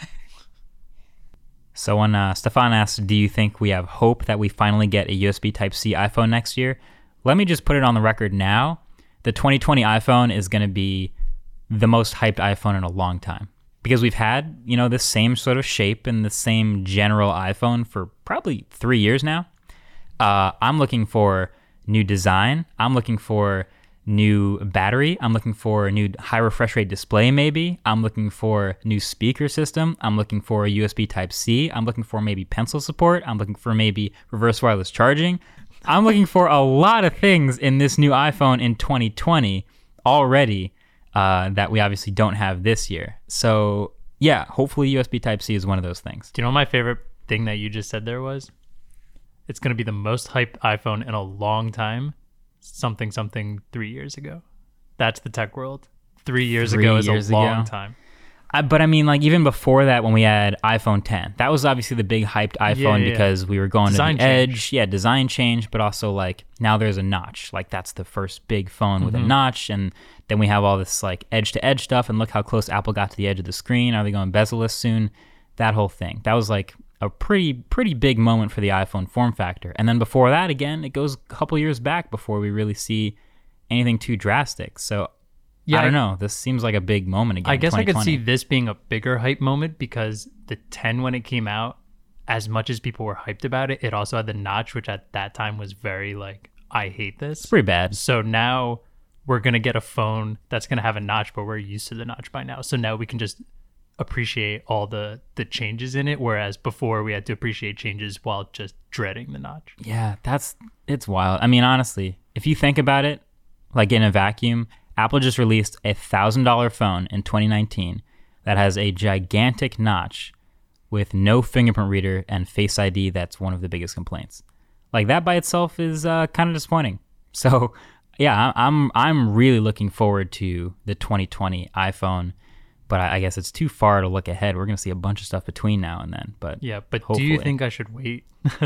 Speaker 2: So when uh, Stefan asked, do you think we have hope that we finally get a U S B Type-C iPhone next year? Let me just put it on the record now. The twenty twenty iPhone is going to be the most hyped iPhone in a long time. Because we've had, you know, this same sort of shape and the same general iPhone for probably three years now. Uh, I'm looking for new design. I'm looking for new battery. I'm looking for a new high refresh rate display, maybe. I'm looking for new speaker system. I'm looking for a U S B Type-C. I'm looking for maybe pencil support. I'm looking for maybe reverse wireless charging. I'm looking for a lot of things in this new iPhone in twenty twenty already. Uh, that we obviously don't have this year. So yeah, hopefully U S B Type-C is one of those things.
Speaker 3: Do you know what my favorite thing that you just said there was? It's going to be the most hyped iPhone in a long time. Something, something three years ago. That's the tech world. Three years
Speaker 2: Three
Speaker 3: ago is
Speaker 2: years
Speaker 3: a long
Speaker 2: ago.
Speaker 3: time.
Speaker 2: I, but I mean, like even before that, when we had iPhone ten, that was obviously the big hyped iPhone
Speaker 3: Yeah, yeah, yeah.
Speaker 2: because we were going
Speaker 3: Design
Speaker 2: to the
Speaker 3: change.
Speaker 2: edge. Yeah, design change, but also like now there's a notch. Like that's the first big phone with a
Speaker 3: Mhm.
Speaker 2: notch, and then we have all this like edge to edge stuff. And look how close Apple got to the edge of the screen. Are they going bezel-less soon? That whole thing. That was like a pretty pretty big moment for the iPhone form factor. And then before that, again, it goes a couple years back before we really see anything too drastic. So
Speaker 3: Yeah,
Speaker 2: I don't
Speaker 3: I-
Speaker 2: know. This seems like a big moment again.
Speaker 3: I guess I could see
Speaker 2: twenty twenty.
Speaker 3: this being a bigger hype moment because the ten, when it came out, as much as people were hyped about it, it also had the notch, which at that time was very like, I hate this.
Speaker 2: It's pretty bad.
Speaker 3: So now we're going to get a phone that's going to have a notch, but we're used to the notch by now. So now we can just appreciate all the, the changes in it. Whereas before we had to appreciate changes while just dreading the notch.
Speaker 2: Yeah, that's it's wild. I mean, honestly, if you think about it, like in a vacuum, Apple just released a thousand dollar phone in twenty nineteen that has a gigantic notch with no fingerprint reader and Face I D. That's one of the biggest complaints. Like that by itself is uh, kind of disappointing. So yeah, I- I'm I'm really looking forward to the twenty twenty iPhone, but I, I guess it's too far to look ahead. We're gonna see a bunch of stuff between now and then. But
Speaker 3: Yeah, but
Speaker 2: hopefully.
Speaker 3: do you think I should wait?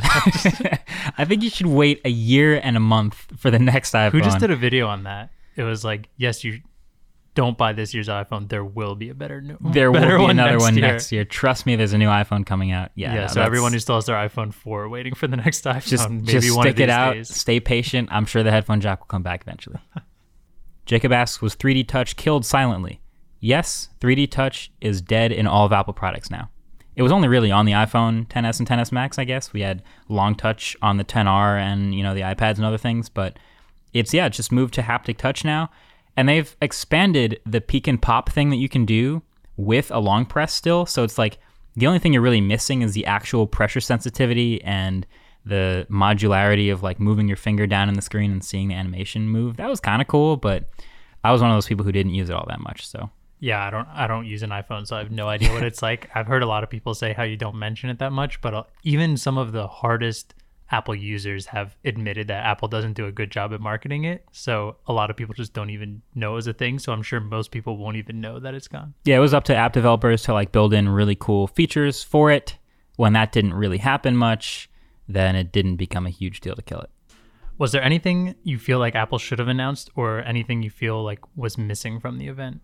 Speaker 2: I think you should wait a year and a month for the next iPhone.
Speaker 3: Who just did a video on that? It was like, yes, you don't buy this year's iPhone. There will be a better new
Speaker 2: There
Speaker 3: better
Speaker 2: will be
Speaker 3: one
Speaker 2: another
Speaker 3: next
Speaker 2: one
Speaker 3: year.
Speaker 2: next year. Trust me, there's a new iPhone coming out. Yeah.
Speaker 3: Yeah,
Speaker 2: no,
Speaker 3: so
Speaker 2: that's-
Speaker 3: everyone who still has their iPhone four waiting for the next iPhone,
Speaker 2: just
Speaker 3: maybe
Speaker 2: just
Speaker 3: one
Speaker 2: stick
Speaker 3: of these
Speaker 2: it out.
Speaker 3: days.
Speaker 2: Stay patient. I'm sure the headphone jack will come back eventually. Jacob asks, was three D Touch killed silently? Yes, three D Touch is dead in all of Apple products now. It was only really on the iPhone X S and X S Max, I guess. We had Long Touch on the X R and, you know, the iPads and other things, but it's, yeah, it's just moved to haptic touch now. And they've expanded the peek and pop thing that you can do with a long press still. So it's like the only thing you're really missing is the actual pressure sensitivity and the modularity of like moving your finger down in the screen and seeing the animation move. That was kind of cool, but I was one of those people who didn't use it all that much. So
Speaker 3: Yeah, I don't I don't use an iPhone, so I have no idea what it's like. I've heard a lot of people say how you don't mention it that much, but uh, even some of the hardest Apple users have admitted that Apple doesn't do a good job at marketing it. So a lot of people just don't even know it's a thing. So I'm sure most people won't even know that it's gone.
Speaker 2: yeah, it was up to app developers to like build in really cool features for it. When that didn't really happen much, then it didn't become a huge deal to kill it.
Speaker 3: Was there anything you feel like Apple should have announced, or anything you feel like was missing from the event?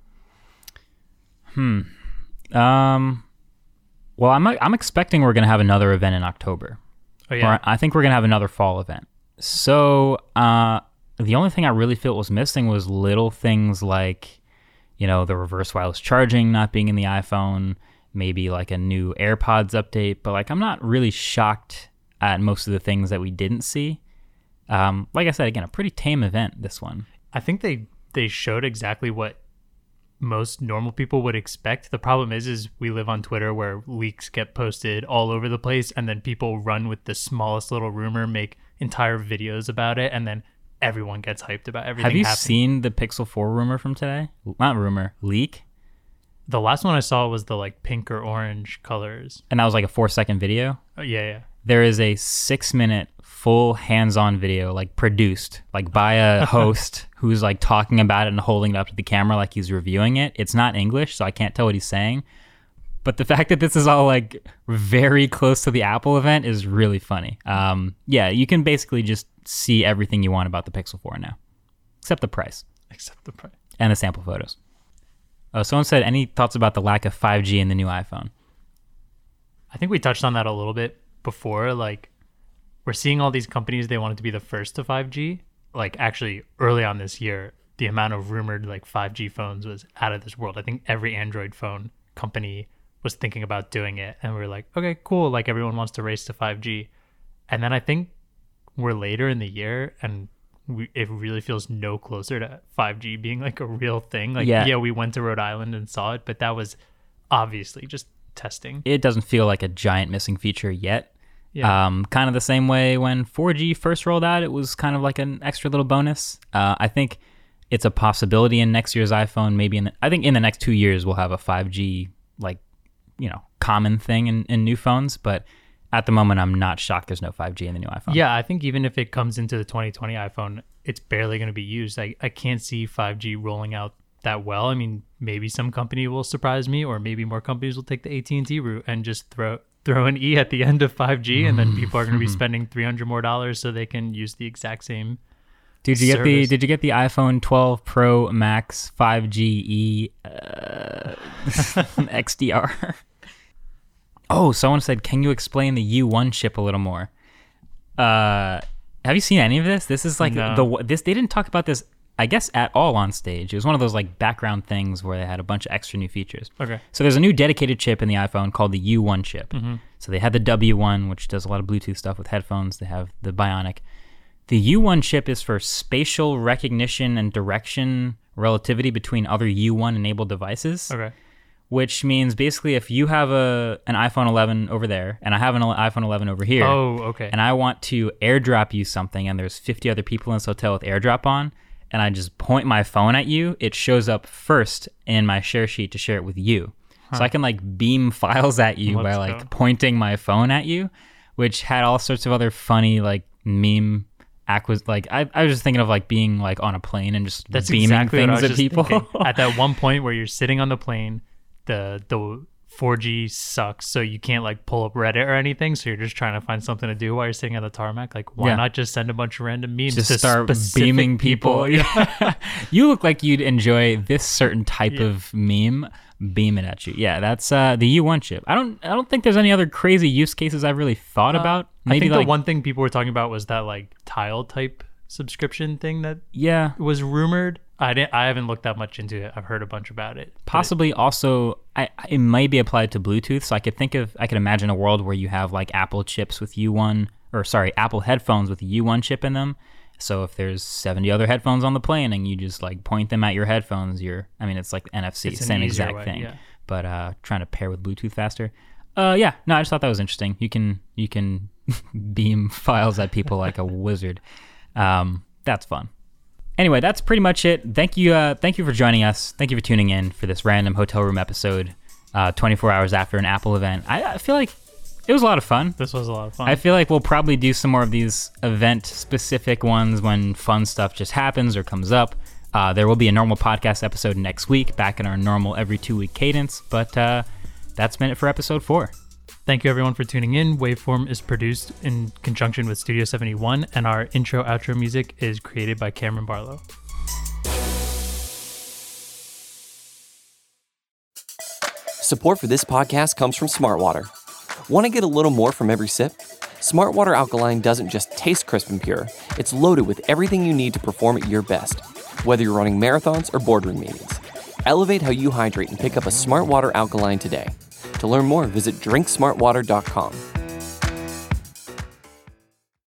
Speaker 2: Hmm. Um. Well, I'm I'm expecting we're gonna have another event in October.
Speaker 3: Oh yeah.
Speaker 2: Or I think we're gonna have another fall event. So, uh, the only thing I really felt was missing was little things like, you know, the reverse wireless charging not being in the iPhone, maybe like a new AirPods update. But like, I'm not really shocked at most of the things that we didn't see. Um, like I said, again, a pretty tame event, this one.
Speaker 3: I think they they showed exactly what most normal people would expect. The problem is, is we live on Twitter where leaks get posted all over the place, and then people run with the smallest little rumor, make entire videos about it, and then everyone gets hyped about everything.
Speaker 2: Have you
Speaker 3: happening.
Speaker 2: seen the Pixel four rumor from today? Not rumor, leak.
Speaker 3: The last one I saw was the like pink or orange colors,
Speaker 2: And that was like a four second video.
Speaker 3: Oh, yeah, yeah.
Speaker 2: There is a six minute full hands-on video, like produced, like by a host who's like talking about it and holding it up to the camera like he's reviewing it. It's not English, so I can't tell what he's saying. But the fact that this is all like very close to the Apple event is really funny. Um, yeah, you can basically just see everything you want about the Pixel four now, except the price.
Speaker 3: Except the price.
Speaker 2: And the sample photos. Oh, someone said, any thoughts about the lack of five G in the new iPhone?
Speaker 3: I think we touched on that a little bit before. Like, we're seeing all these companies, they wanted to be the first to five G. Like, actually, early on this year, the amount of rumored like five G phones was out of this world. I think every Android phone company was thinking about doing it. And we we're like, okay, cool. Like, everyone wants to race to five G. And then I think we're later in the year, and we, it really feels no closer to five G being like a real thing. Like, yeah. yeah, we went to Rhode Island and saw it, but that was obviously just testing.
Speaker 2: It doesn't feel like a giant missing feature yet.
Speaker 3: Yeah.
Speaker 2: Um, kind of the same way when four G first rolled out, it was kind of like an extra little bonus. Uh, I think it's a possibility in next year's iPhone. Maybe in the, I think in the next two years we'll have a five G like, you know, common thing in, in new phones. But at the moment, I'm not shocked there's no five G in the new iPhone.
Speaker 3: Yeah, I think even if it comes into the twenty twenty iPhone, it's barely going to be used. I, I can't see five G rolling out that well. I mean, maybe some company will surprise me, or maybe more companies will take the A T and T route and just throw throw an E at the end of five G, and then people are going to be spending three hundred more dollars so they can use the exact same.
Speaker 2: Did you
Speaker 3: service.
Speaker 2: get the Did you get the iPhone twelve Pro Max five G E uh, X D R? Oh, someone said, can you explain the U one chip a little more? Uh, have you seen any of this? This is like
Speaker 3: No.
Speaker 2: the this. They didn't talk about this, I guess, at all on stage. It was one of those like background things where they had a bunch of extra new features.
Speaker 3: Okay.
Speaker 2: So there's a new dedicated chip in the iPhone called the U one chip.
Speaker 3: Mhm.
Speaker 2: So they had the W one, which does a lot of Bluetooth stuff with headphones. They have the Bionic. The U one chip is for spatial recognition and direction relativity between other U one enabled devices.
Speaker 3: Okay.
Speaker 2: Which means basically if you have a an iPhone eleven over there and I have an iPhone eleven over here.
Speaker 3: Oh, okay.
Speaker 2: And I want to airdrop you something and there's fifty other people in this hotel with airdrop on, and I just point my phone at you, it shows up first in my share sheet to share it with you.
Speaker 3: Huh.
Speaker 2: So I can like beam files at you
Speaker 3: Let's
Speaker 2: by like
Speaker 3: go.
Speaker 2: pointing my phone at you, which had all sorts of other funny like meme acquis like I, I was just thinking of like being like on a plane and just
Speaker 3: That's
Speaker 2: beaming
Speaker 3: exactly what I
Speaker 2: things
Speaker 3: was
Speaker 2: at
Speaker 3: just
Speaker 2: people.
Speaker 3: thinking. At that one point where you're sitting on the plane, the the four G sucks, so you can't like pull up Reddit or anything. So you're just trying to find something to do while you're sitting on the tarmac. Like, why
Speaker 2: Yeah.
Speaker 3: not just send a bunch of random memes
Speaker 2: Just
Speaker 3: to
Speaker 2: start
Speaker 3: specific
Speaker 2: beaming people. Yeah. You look like you'd enjoy this certain type
Speaker 3: Yeah.
Speaker 2: of meme. Beam it at you. Yeah, that's uh, the U one chip. I don't. I don't think there's any other crazy use cases I've really thought
Speaker 3: Uh,
Speaker 2: about.
Speaker 3: I
Speaker 2: Maybe
Speaker 3: think
Speaker 2: like
Speaker 3: the one thing people were talking about was that like tile type subscription thing that
Speaker 2: yeah
Speaker 3: was rumored. I didn't. I haven't looked that much into it. I've heard a bunch about it. but
Speaker 2: possibly also I, it might be applied to Bluetooth. So I could think of I could imagine a world where you have like Apple chips with U one or sorry Apple headphones with a U one chip in them. So if there's seventy other headphones on the plane and you just like point them at your headphones, you're I mean it's like N F C,
Speaker 3: It's an
Speaker 2: same
Speaker 3: easier
Speaker 2: exact
Speaker 3: way,
Speaker 2: thing.
Speaker 3: yeah.
Speaker 2: But uh, trying to pair with Bluetooth faster. Uh, yeah, no, I just thought that was interesting. You can you can beam files at people like a wizard. Um, that's fun. Anyway, that's pretty much it. Thank you, uh, thank you for joining us. Thank you for tuning in for this random hotel room episode. Uh, twenty-four hours after an Apple event. I, I feel like it was a lot of fun.
Speaker 3: This was a lot of fun.
Speaker 2: I feel like we'll probably do some more of these event-specific ones when fun stuff just happens or comes up. Uh, there will be a normal podcast episode next week, back in our normal every two-week cadence. But uh, that's been it for episode four.
Speaker 3: Thank you everyone for tuning in. Waveform is produced in conjunction with Studio seventy-one, and our intro outro music is created by Cameron Barlow.
Speaker 1: Support for this podcast comes from Smartwater. Want to get a little more from every sip? Smartwater Alkaline doesn't just taste crisp and pure, it's loaded with everything you need to perform at your best, whether you're running marathons or boardroom meetings. Elevate how you hydrate and pick up a Smartwater Alkaline today. To learn more, visit drink smart water dot com.